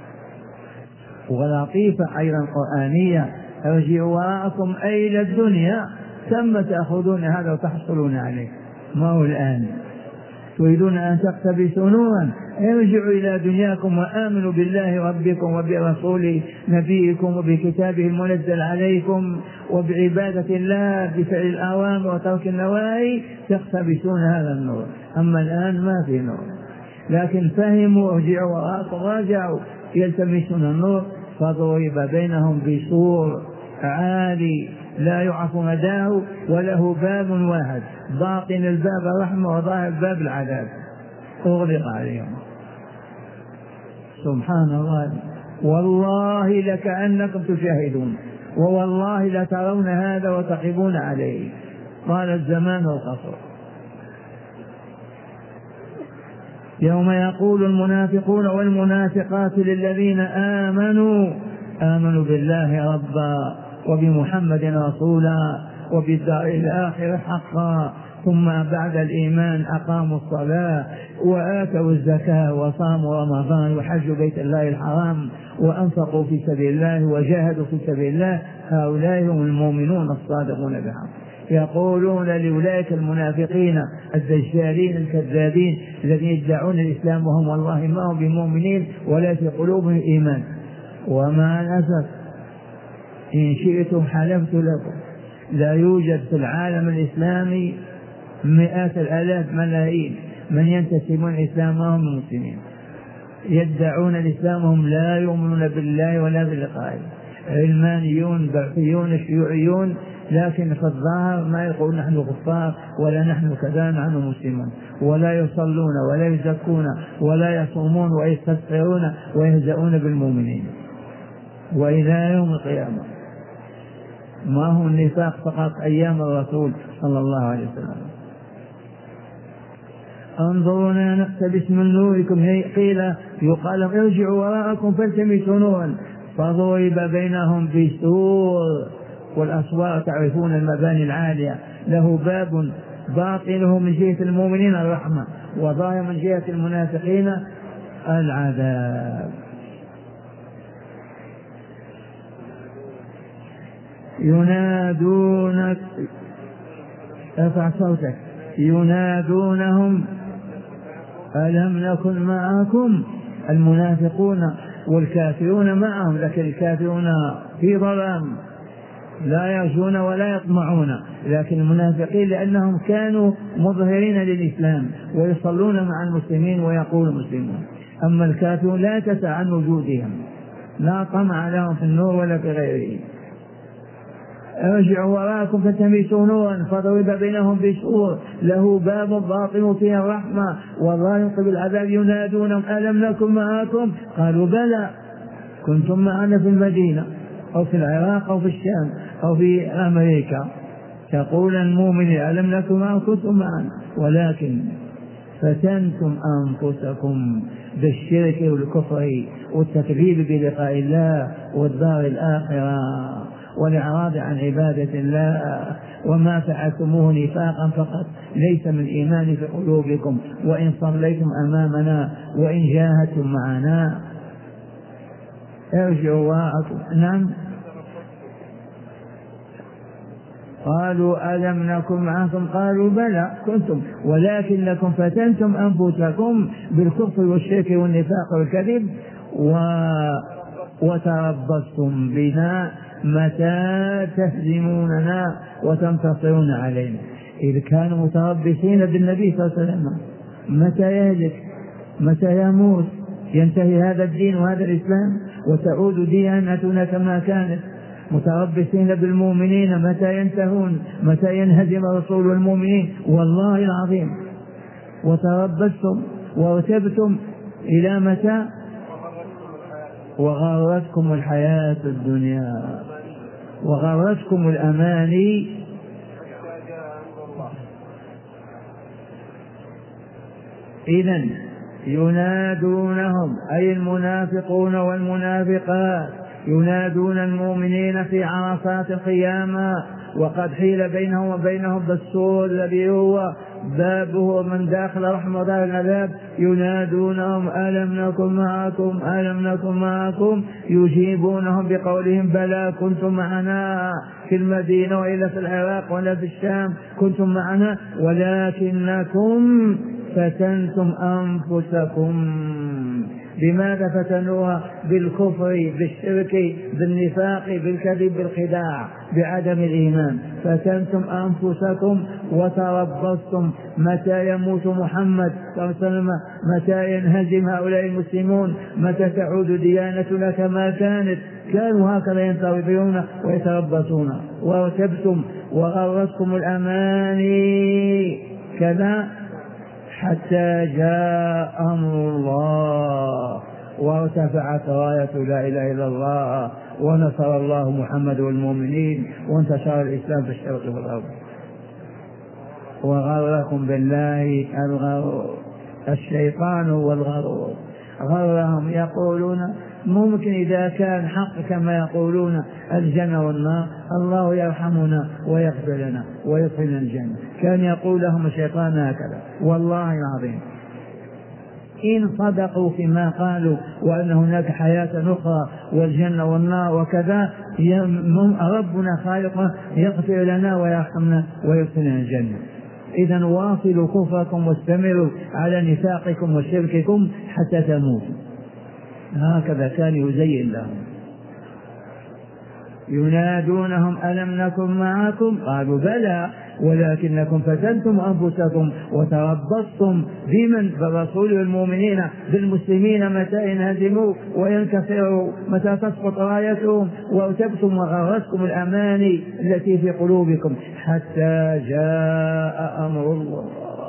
ولطيفة أيضا قرآنية: ارجعوا وراءكم أي إلى الدنيا ثم تأخذون هذا وتحصلون عليه. ما هو الآن تريدون أن تقتبسوا نورا؟ ارجعوا إلى دنياكم وآمنوا بالله ربكم وبرسول نبيكم وبكتابه المنزل عليكم وبعبادة الله بفعل الأوامر وترك النواهي تقتبسون هذا النور. أما الآن ما في نور، لكن فهموا ارجعوا وراءكم راجعوا يلتمسون النور، فضرب بينهم بسور عالي لا يعرف مداه وله باب واحد باطن الباب الرحمة وظاهر باب العذاب أغلق عليهم. سبحان الله. والله لكأنكم تشاهدون ووالله لترون هذا وتقفون عليه. قال الزمان والقصر. يوم يقول المنافقون والمنافقات للذين آمنوا آمنوا بالله ربا وبمحمد رسولا وبالدار الآخرة حقا ثم بعد الإيمان أقاموا الصلاة وآتوا الزكاة وصاموا رمضان وحجوا بيت الله الحرام وأنفقوا في سبيل الله وجاهدوا في سبيل الله هؤلاء هم المؤمنون الصادقون بحق. يقولون لأولئك المنافقين الدجالين الكذابين الذين يدعون الإسلام وهم والله ما هم بمؤمنين ولا في قلوبهم إيمان. ومع الأسف إن شئتم حلفت لكم لا يوجد في العالم الإسلامي مئات الآلاف ملايين من ينتسبون الإسلام وهم مسلمين يدعون الإسلام وهم لا يؤمنون بالله ولا باللقاء، علمانيون بعثيون شيوعيون، لكن في الظاهر ما يقول نحن كفار ولا نحن كذا، نحن مسلمون، ولا يصلون ولا يزكون ولا يصومون ويستسقرون ويهزؤون بالمؤمنين. وإلى يوم القيامة ما هو النفاق فقط أيام الرسول صلى الله عليه وسلم. انظرونا نقتبس من نوركم، قيل يقال ارجعوا وراءكم فالتمسوا نورا فضرب بينهم بسور، والأسوار تعرفون المباني العالية، له باب باطنه من جهة المؤمنين الرحمة وظاهر من جهة المنافقين العذاب. ينادونك ارفع صوتك ينادونهم ألم نكن معكم، المنافقون والكافرون معهم، لكن الكافرون في ظلام لا يرجون ولا يطمعون، لكن المنافقين لأنهم كانوا مظهرين للإسلام ويصلون مع المسلمين ويقول المسلمون. أما الكافرون لا تسع عن وجودهم، لا طمع لهم في النور ولا في غيره. ارجعوا وراءكم فالتمسوا نورا فضرب بينهم بسور له باب باطن فيه الرحمة والظاهر بالعذاب ينادونهم ألم نكن معكم، قالوا بلى كنتم معنا في المدينة أو في العراق أو في الشام أو في أمريكا. تقول المؤمن ألم نكن معكم كنتم معنا ولكن فتنتم أنفسكم بالشرك والكفر والتكذيب بلقاء الله والدار الآخرة والإعراض عن عبادة الله، وما فعلتموه نفاقا فقط ليس من إيمان في قلوبكم، وإن صليتم أمامنا وإن جاهدتم معنا. ارجعوا وراءكم. نعم قالوا ألم نكن معكم، قالوا بلى كنتم ولكنكم فتنتم أنفسكم بالكفر والشرك والنفاق والكذب و... وتربصتم بنا متى تهزموننا وتنتصرون علينا. إذ كانوا متربصين بالنبي صلى الله عليه وسلم متى يهلك متى يموت ينتهي هذا الدين وهذا الإسلام وتعود ديانتنا كما كانت، متربصين بالمؤمنين متى ينتهون متى ينهزم رسول المؤمنين والله العظيم. وتربصتم وارتبتم إلى متى وغرتكم الحياة الدنيا وغرتكم الأماني. إذن ينادونهم أي المنافقون والمنافقات ينادون المؤمنين في عرصات القيامة وقد حيل بينهم وبينهم بالسور الذي هو بابه من داخل رحمة دار العذاب. ينادونهم ألم نكن معكم ألم نكن معكم، يجيبونهم بقولهم بلى كنتم معنا في المدينة وإلا في العراق ولا في الشام كنتم معنا ولكنكم فتنتم أنفسكم. بماذا فتنوها؟ بالكفر بالشرك بالنفاق بالكذب بالخداع بعدم الإيمان. فتنتم أنفسكم وتربصتم متى يموت محمد صلى الله عليه وسلم، متى ينهزم هؤلاء المسلمون، متى تعود ديانتنا كما كانت. كانوا هكذا ينتظرون ويتربصون. وارتبتم وغرتكم الأماني كذا حتى جاء أمر الله وارتفعت راية لا إله إلا الله ونصر الله محمد والمؤمنين وانتشر الإسلام في الشرق والغرب. وغركم بالله الغرور الشيطان والغرور. غرهم يقولون ممكن إذا كان حق كما يقولون الجنة والنار الله يرحمنا ويغفر لنا ويدخلنا الجنة. كان يقول لهم الشيطان هكذا والله العظيم. إن صدقوا فيما قالوا وأن هناك حياة أخرى والجنة والنار وكذا ربنا خالقنا يغفر لنا ويرحمنا ويدخلنا الجنة. إذن واصلوا كفركم واستمروا على نفاقكم وشرككم حتى تموتوا. هكذا كان يزين لهم. ينادونهم ألم نكن معكم قالوا بلى ولكنكم فتنتم أنفسكم وتربصتم بمن بالرسول والمؤمنين بالمسلمين متى ينهزموا وينكسروا متى تسقط رايتهم وارتبتم وغرتكم الأماني التي في قلوبكم حتى جاء أمر الله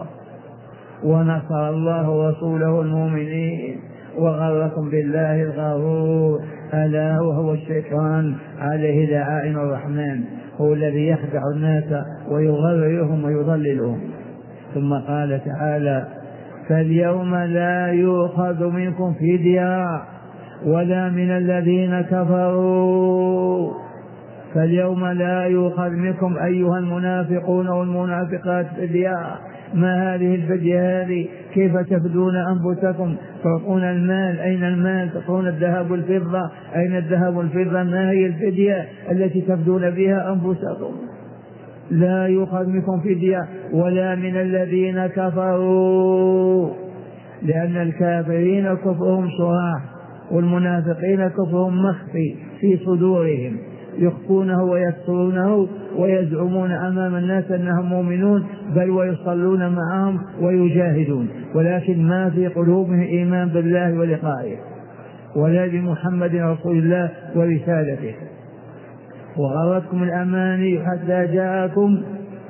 ونصر الله رسوله المؤمنين وغركم بالله الغرور ألا وهو الشيطان عليه لعائن الرحمن هو الذي يخدع الناس ويغررهم ويضللهم. ثم قال تعالى فاليوم لا يؤخذ منكم فدية ولا من الذين كفروا. فاليوم لا يؤخذ منكم أيها المنافقون والمنافقات فدية. ما هذه الفدية هذه؟ كيف تفدون أنفسكم؟ تعطون المال، أين المال؟ تعطون الذهب والفضة، أين الذهب والفضة؟ ما هي الفدية التي تفدون بها أنفسكم؟ لا يؤخذ منكم فدية ولا من الذين كفروا، لأن الكافرين كفرهم صراح والمنافقين كفرهم مخفي في صدورهم، يخفونه ويسترونه ويزعمون أمام الناس أنهم مؤمنون بل ويصلون معهم ويجاهدون، ولكن ما في قلوبهم إيمان بالله ولقائه ولا بمحمد رسول الله ورسالته. وغرتكم الأماني حتى جاءكم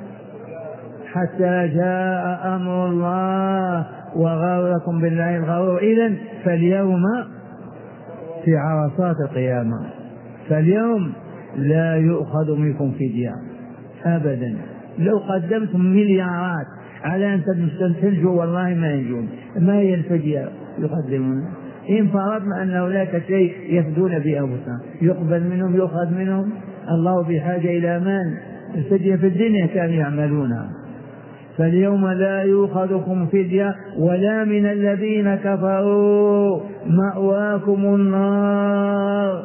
حتى جاء أمر الله وغركم بالله الغرور. إذن فاليوم في عرصات القيامة، فاليوم لا يؤخذ منكم فدية أبدا. لو قدمتم مليارات على أن تنجوا والله ما ينجون. ما هي الفدية يقدمون؟ إن فرضنا أن هناك شيء يفدون بأنفسهم يقبل منهم يؤخذ منهم. الله بحاجة إلى مال. الفدية في الدنيا كانوا يعملونها. فاليوم لا يؤخذكم فدية ولا من الذين كفروا مأواكم النار.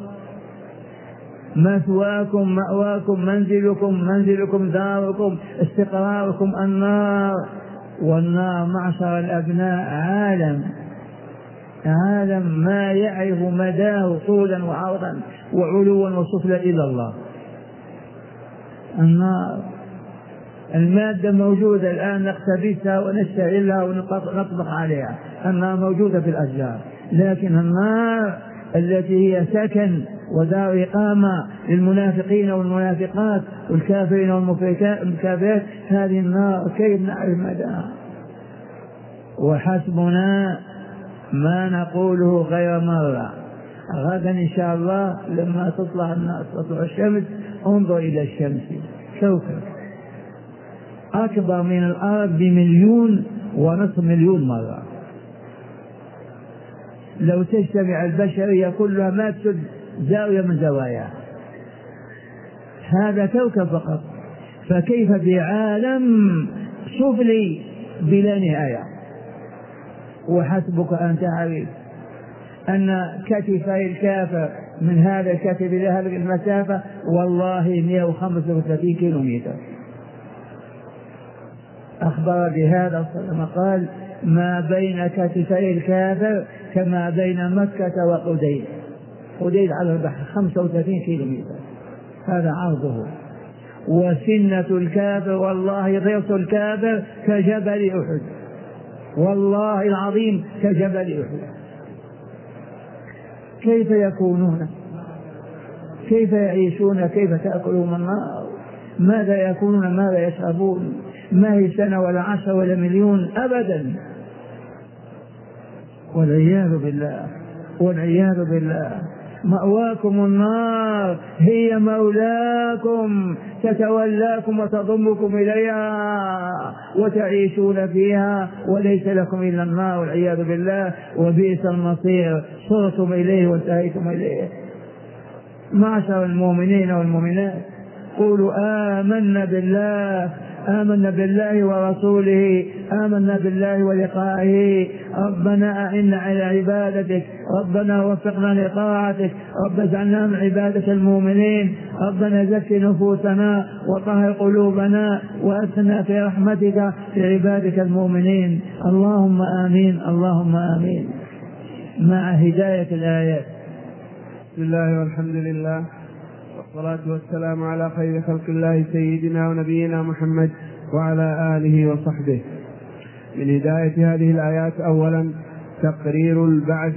مثواكم مأواكم منزلكم منزلكم داركم استقراركم النار. والنار معشر الأبناء عالم عالم ما يعرف مداه طولا وعرضا وعلوا وسفلا إلا الله. النار المادة موجودة الآن نقتبسها ونشتعلها ونطبق عليها. النار موجودة في الأشجار، لكن النار التي هي سكن ودار إقامة للمنافقين والمنافقات والكافرين والكافرات، هذه النار كيف نعرف مداها؟ وحسبنا ما نقوله غير مرة. غدا إن شاء الله لما تطلع الناس تطلع الشمس انظر إلى الشمس، كوكب أكبر من الأرض بمليون ونصف مليون مرة. لو تجتمع البشرية كلها ما تسد زاوية من زواياها. هذا كوكب فقط، فكيف بعالم سفلي بلا نهاية؟ وحسبك أن تعرف أن كتفي الكافر من هذا الكتف إلى هذه المسافة والله مئة وخمسة وثلاثين كيلومتر. أخبر بهذا صلى قال ما بين كتفي الكافر كما بين مكة وقديد. قديد على البحر خمسة وثلاثين كيلومتر، هذا عرضه. وسنة الكافر والله ضرس الكافر كجبل أحد، والله العظيم كجبل أحد. كيف يكونون؟ كيف يعيشون؟ كيف تأكلهم النار؟ ماذا يكونون؟ ماذا يشربون؟ ما هي سنة ولا عشر ولا مليون أبدا. والعياذ بالله والعياذ بالله. مأواكم النار هي مولاكم تتولاكم وتضمكم إليها وتعيشون فيها وليس لكم إلا النار والعياذ بالله، وبئس المصير، صرتم إليه وانتهيتم إليه. معشر المؤمنين والمؤمنات، قولوا آمنا بالله آمنا بالله ورسوله، آمنا بالله ولقائه، ربنا أعنا على عبادتك، ربنا وفقنا لطاعتك، رب اجعلنا من عبادة المؤمنين، ربنا زك نفوسنا وطهر قلوبنا وأدخلنا في رحمتك في عبادك المؤمنين. اللهم آمين اللهم آمين. مع هداية الآيات. بسم الله والحمد لله والصلاة والسلام على خير خلق الله سيدنا ونبينا محمد وعلى آله وصحبه. من هداية هذه الآيات أولا تقرير البعث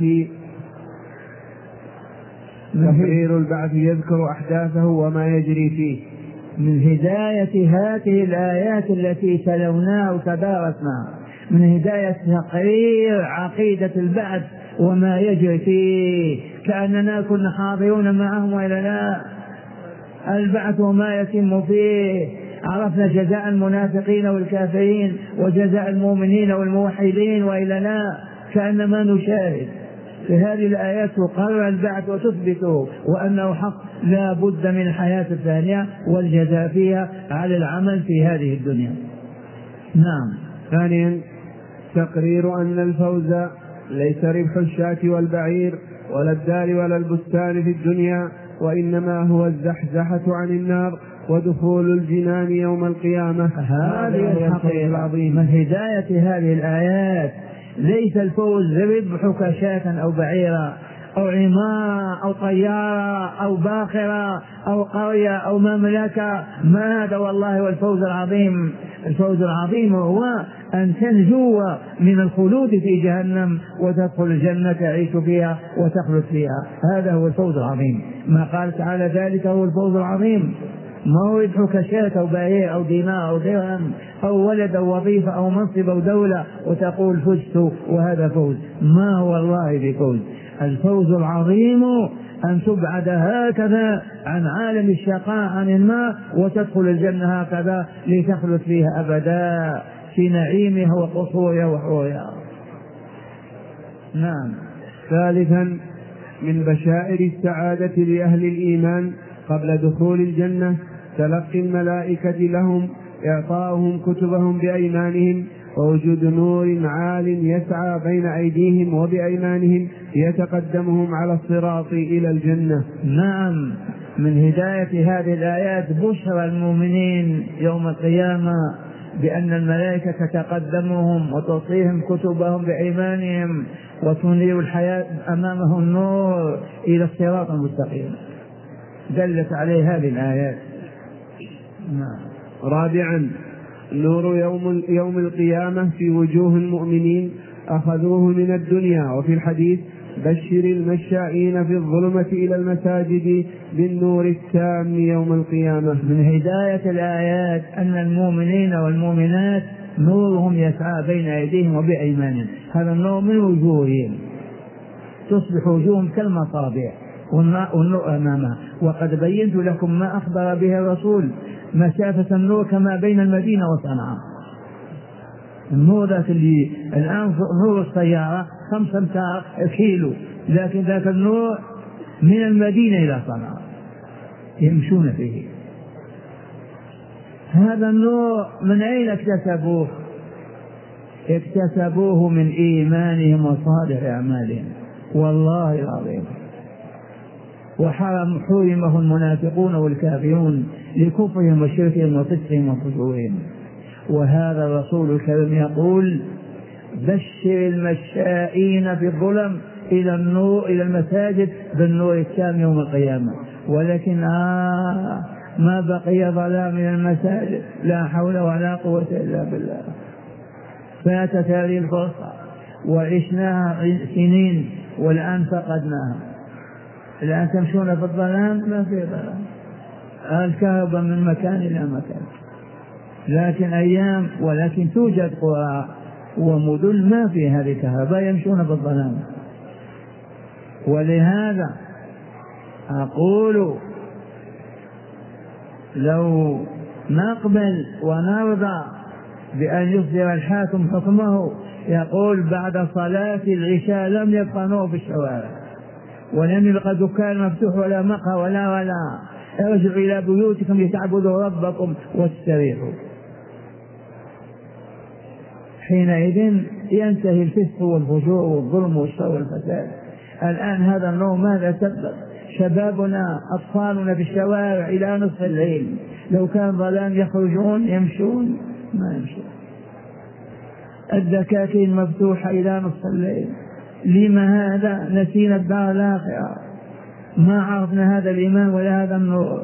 تقرير البعث يذكر أحداثه وما يجري فيه. من هداية هذه الآيات التي تلوناها وتدارسناها من هداية تقرير عقيدة البعث وما يجري فيه، كأننا كنا حاضرون معهم وإلا لا. البعث وما يتم فيه، عرفنا جزاء المنافقين والكافرين وجزاء المؤمنين والموحدين وإلا لا، كأنما نشاهد. في هذه الآيات تقرر البعث وتثبته وأنه حق لا بد من الحياة الثانية والجزاء فيها على العمل في هذه الدنيا. نعم. ثانيا تقرير أن الفوز ليس ربح الشاة والبعير ولا الدار ولا البستان في الدنيا، وإنما هو الزحزحة عن النار ودخول الجنان يوم القيامة. هذه الحقيقة العظيمة. من هداية هذه الآيات ليس الفوز ربحك شاة أو بعيرا أو عمارة أو طيارة أو باخرة أو قرية أو مملكة، ما هذا والله. والفوز العظيم، الفوز العظيم هو أن تنجو من الخلود في جهنم وتدخل الجنة تعيش فيها وتخلد فيها، هذا هو الفوز العظيم. ما قال تعالى ذلك هو الفوز العظيم، ما هو يدحك شاة أو بعير أو دينار أو درهم أو ولد أو وظيفة أو منصب أو دولة وتقول فزت وهذا فوز، ما هو الله بفوز. الفوز العظيم أن تبعد هكذا عن عالم الشقاء عن النار وتدخل الجنة هكذا لتخلد فيها أبدا في نعيمها وقصورها وحورها. نعم. ثالثا من بشائر السعادة لأهل الإيمان قبل دخول الجنة تلقي الملائكة لهم، إعطاؤهم كتبهم بأيمانهم، ووجود نور عال يسعى بين أيديهم وبأيمانهم يتقدمهم على الصراط إلى الجنة. نعم. من هداية هذه الآيات بشرى المؤمنين يوم القيامة بأن الملائكة تتقدمهم وتعطيهم كتبهم بأيمانهم وتنير الحياة أمامهم النور إلى الصراط المستقيم، دلت عليه هذه الآيات. نعم. رابعا نور يوم, يوم القيامة في وجوه المؤمنين أخذوه من الدنيا، وفي الحديث بشر المشائين في الظلمة إلى المساجد بالنور التام يوم القيامة. من هداية الآيات أن المؤمنين والمؤمنات نورهم يسعى بين أيديهم وبأيمانهم، هذا النور من وجوههم تصبح وجوههم كالمصابيح والنور أمامها. وقد بينت لكم ما أخبر به الرسول مسافة النور كما بين المدينة وصنعاء. النور ذاك اللي الآن نور السيارة خمسة أمتار كيلو، لكن ذاك النور من المدينة إلى صنعاء يمشون فيه. هذا النور من أين اكتسبوه؟ اكتسبوه من إيمانهم وصالح أعمالهم والله العظيم. وحرم حرمه المنافقون والكافرون لكفرهم وشركهم وفسقهم وفجورهم. وهذا الرسول الكريم يقول بشر المشائين في الظلم إلى النور إلى المساجد بالنور التام يوم القيامة. ولكن آه ما بقي ظلام من المساجد، لا حول ولا قوة إلا بالله. فاتت هذه الفرصة وعشناها سنين والآن فقدناها. الآن تمشون في الظلام، ما في ظلام، الكهرباء من مكان إلى مكان، لكن أيام ولكن توجد قرى ومدن ما في هذه الكهرباء يمشون بالظلام. ولهذا أقول لو نقبل ونرضى بأن يصدر الحاكم حكمه يقول بعد صلاة العشاء لم يبقى نور في الشوارع ولم يبقى دكان مفتوح ولا مقهى ولا ولا ارجعوا إلى بيوتكم لتعبدوا ربكم واستريحوا. حينئذ ينتهي الفسق والفجور والظلم والشر والفساد. الآن هذا النور ماذا سبب؟ شبابنا أطفالنا في الشوارع إلى نصف الليل، لو كان ظلام يخرجون يمشون ما يمشون. الدكاكين مفتوحة إلى نصف الليل. لما هذا؟ نسينا الدار الآخرة، ما عرفنا هذا الإيمان ولا هذا النور.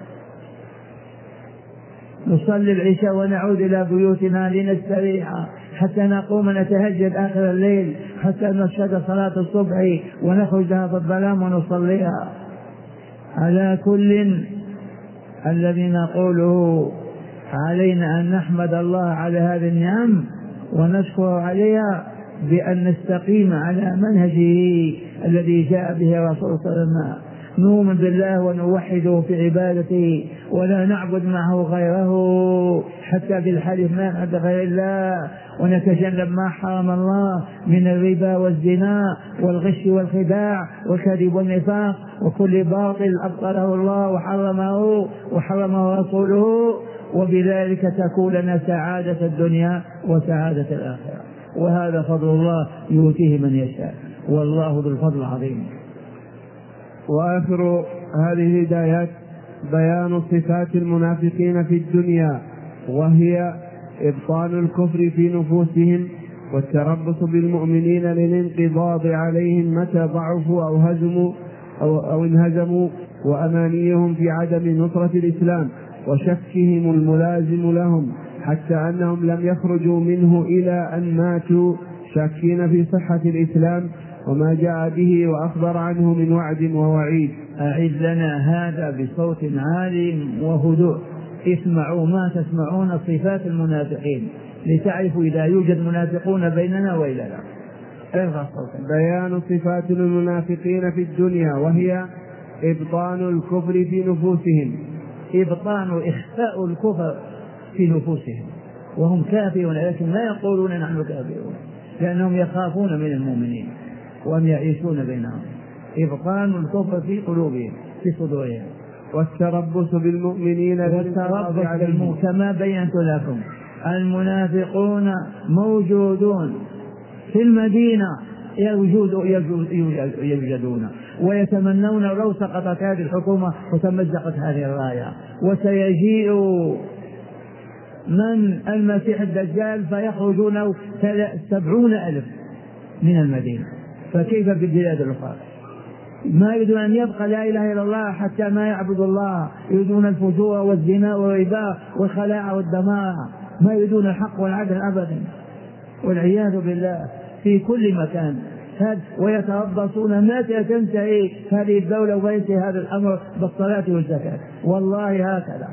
نصلي العشاء ونعود إلى بيوتنا لنستريح حتى نقوم نتهجد آخر الليل حتى نشهد صلاة الصبح ونخرج لها في الظلام ونصليها. على كل الذي نقوله علينا أن نحمد الله على هذه النعم ونشكر عليها بأن نستقيم على منهجه الذي جاء به رسول صلى الله عليه وسلم، نؤمن بالله ونوحده في عبادته ولا نعبد معه غيره حتى بالحلف ما نعبد غير الله، ونتجنب ما حرم الله من الربا والزنا والغش والخداع والكذب والنفاق وكل باطل أبطله الله وحرمه وحرمه رسوله، وبذلك تكون لنا سعادة الدنيا وسعادة الآخرة. وهذا فضل الله يؤتيه من يشاء والله ذو الفضل العظيم. وآخر هذه الهدايات بيان صفات المنافقين في الدنيا، وهي إبطال الكفر في نفوسهم والتربص بالمؤمنين للانقضاض عليهم متى ضعفوا أو هزموا أو, أو انهزموا، وأمانيهم في عدم نصرة الإسلام وشكهم الملازم لهم حتى أنهم لم يخرجوا منه إلى أن ماتوا شاكين في صحة الإسلام وما جاء به وأخبر عنه من وعد ووعيد. أعد لنا هذا بصوت عال وهدوء. اسمعوا ما تسمعون صفات المنافقين لتعرفوا إذا يوجد منافقون بيننا وإلنا. ارفع صوتا. بيان صفات المنافقين في الدنيا، وهي إبطان الكفر في نفوسهم. إبطان إخفاء الكفر في نفوسهم وهم كافرون، لكن لا يقولون نحن كافرون لأنهم يخافون من المؤمنين وهم يعيشون بينهم. إبطان الكفر في قلوبهم في صدورهم. والتربص بالمؤمنين والتربص بالمؤمنين كما بينت لكم. المنافقون موجودون في المدينة يوجدون ويتمنون لو سقطت هذه الحكومة وتمزقت هذه الراية، وسيجيء من المسيح الدجال فيخرجون سبعون ألف من المدينة، فكيف بالبلاد الأخرى؟ ما يريدون أن يبقى لا إله إلا الله حتى ما يعبد الله، يريدون الفجور والزنا والربا والخلاع والدمار، ما يريدون الحق والعدل أبدا والعياذ بالله في كل مكان. ويتربصون متى تنتهي هذه الدولة وينتهي هذا الأمر بالصلاة والزكاة، والله هكذا.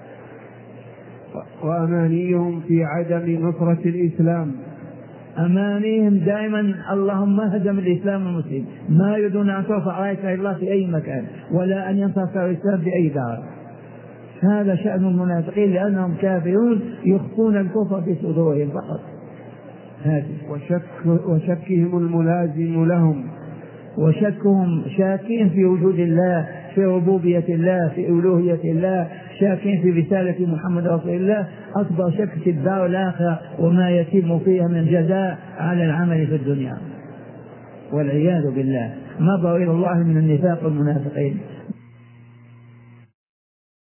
وأمانيهم في عدم نصرة الإسلام. أمانيهم دائما اللهم هدم الإسلام والمسلمين، ما يريدون أن ترفع راية الله في أي مكان ولا أن ينتصر الإسلام في أي دار. هذا شأن المنافقين لأنهم كافرون يخفون الكفر في صدورهم فقط. وشك وشكهم الملازم لهم، وشكهم شاكين في وجود الله، في ربوبية الله، في ألوهية الله، شاكين في رسالة محمد رسول الله، أكبر شك في الدار الآخرة وما يتم فيها من جزاء على العمل في الدنيا والعياذ بالله. نظروا إلى الله من النفاق والمنافقين.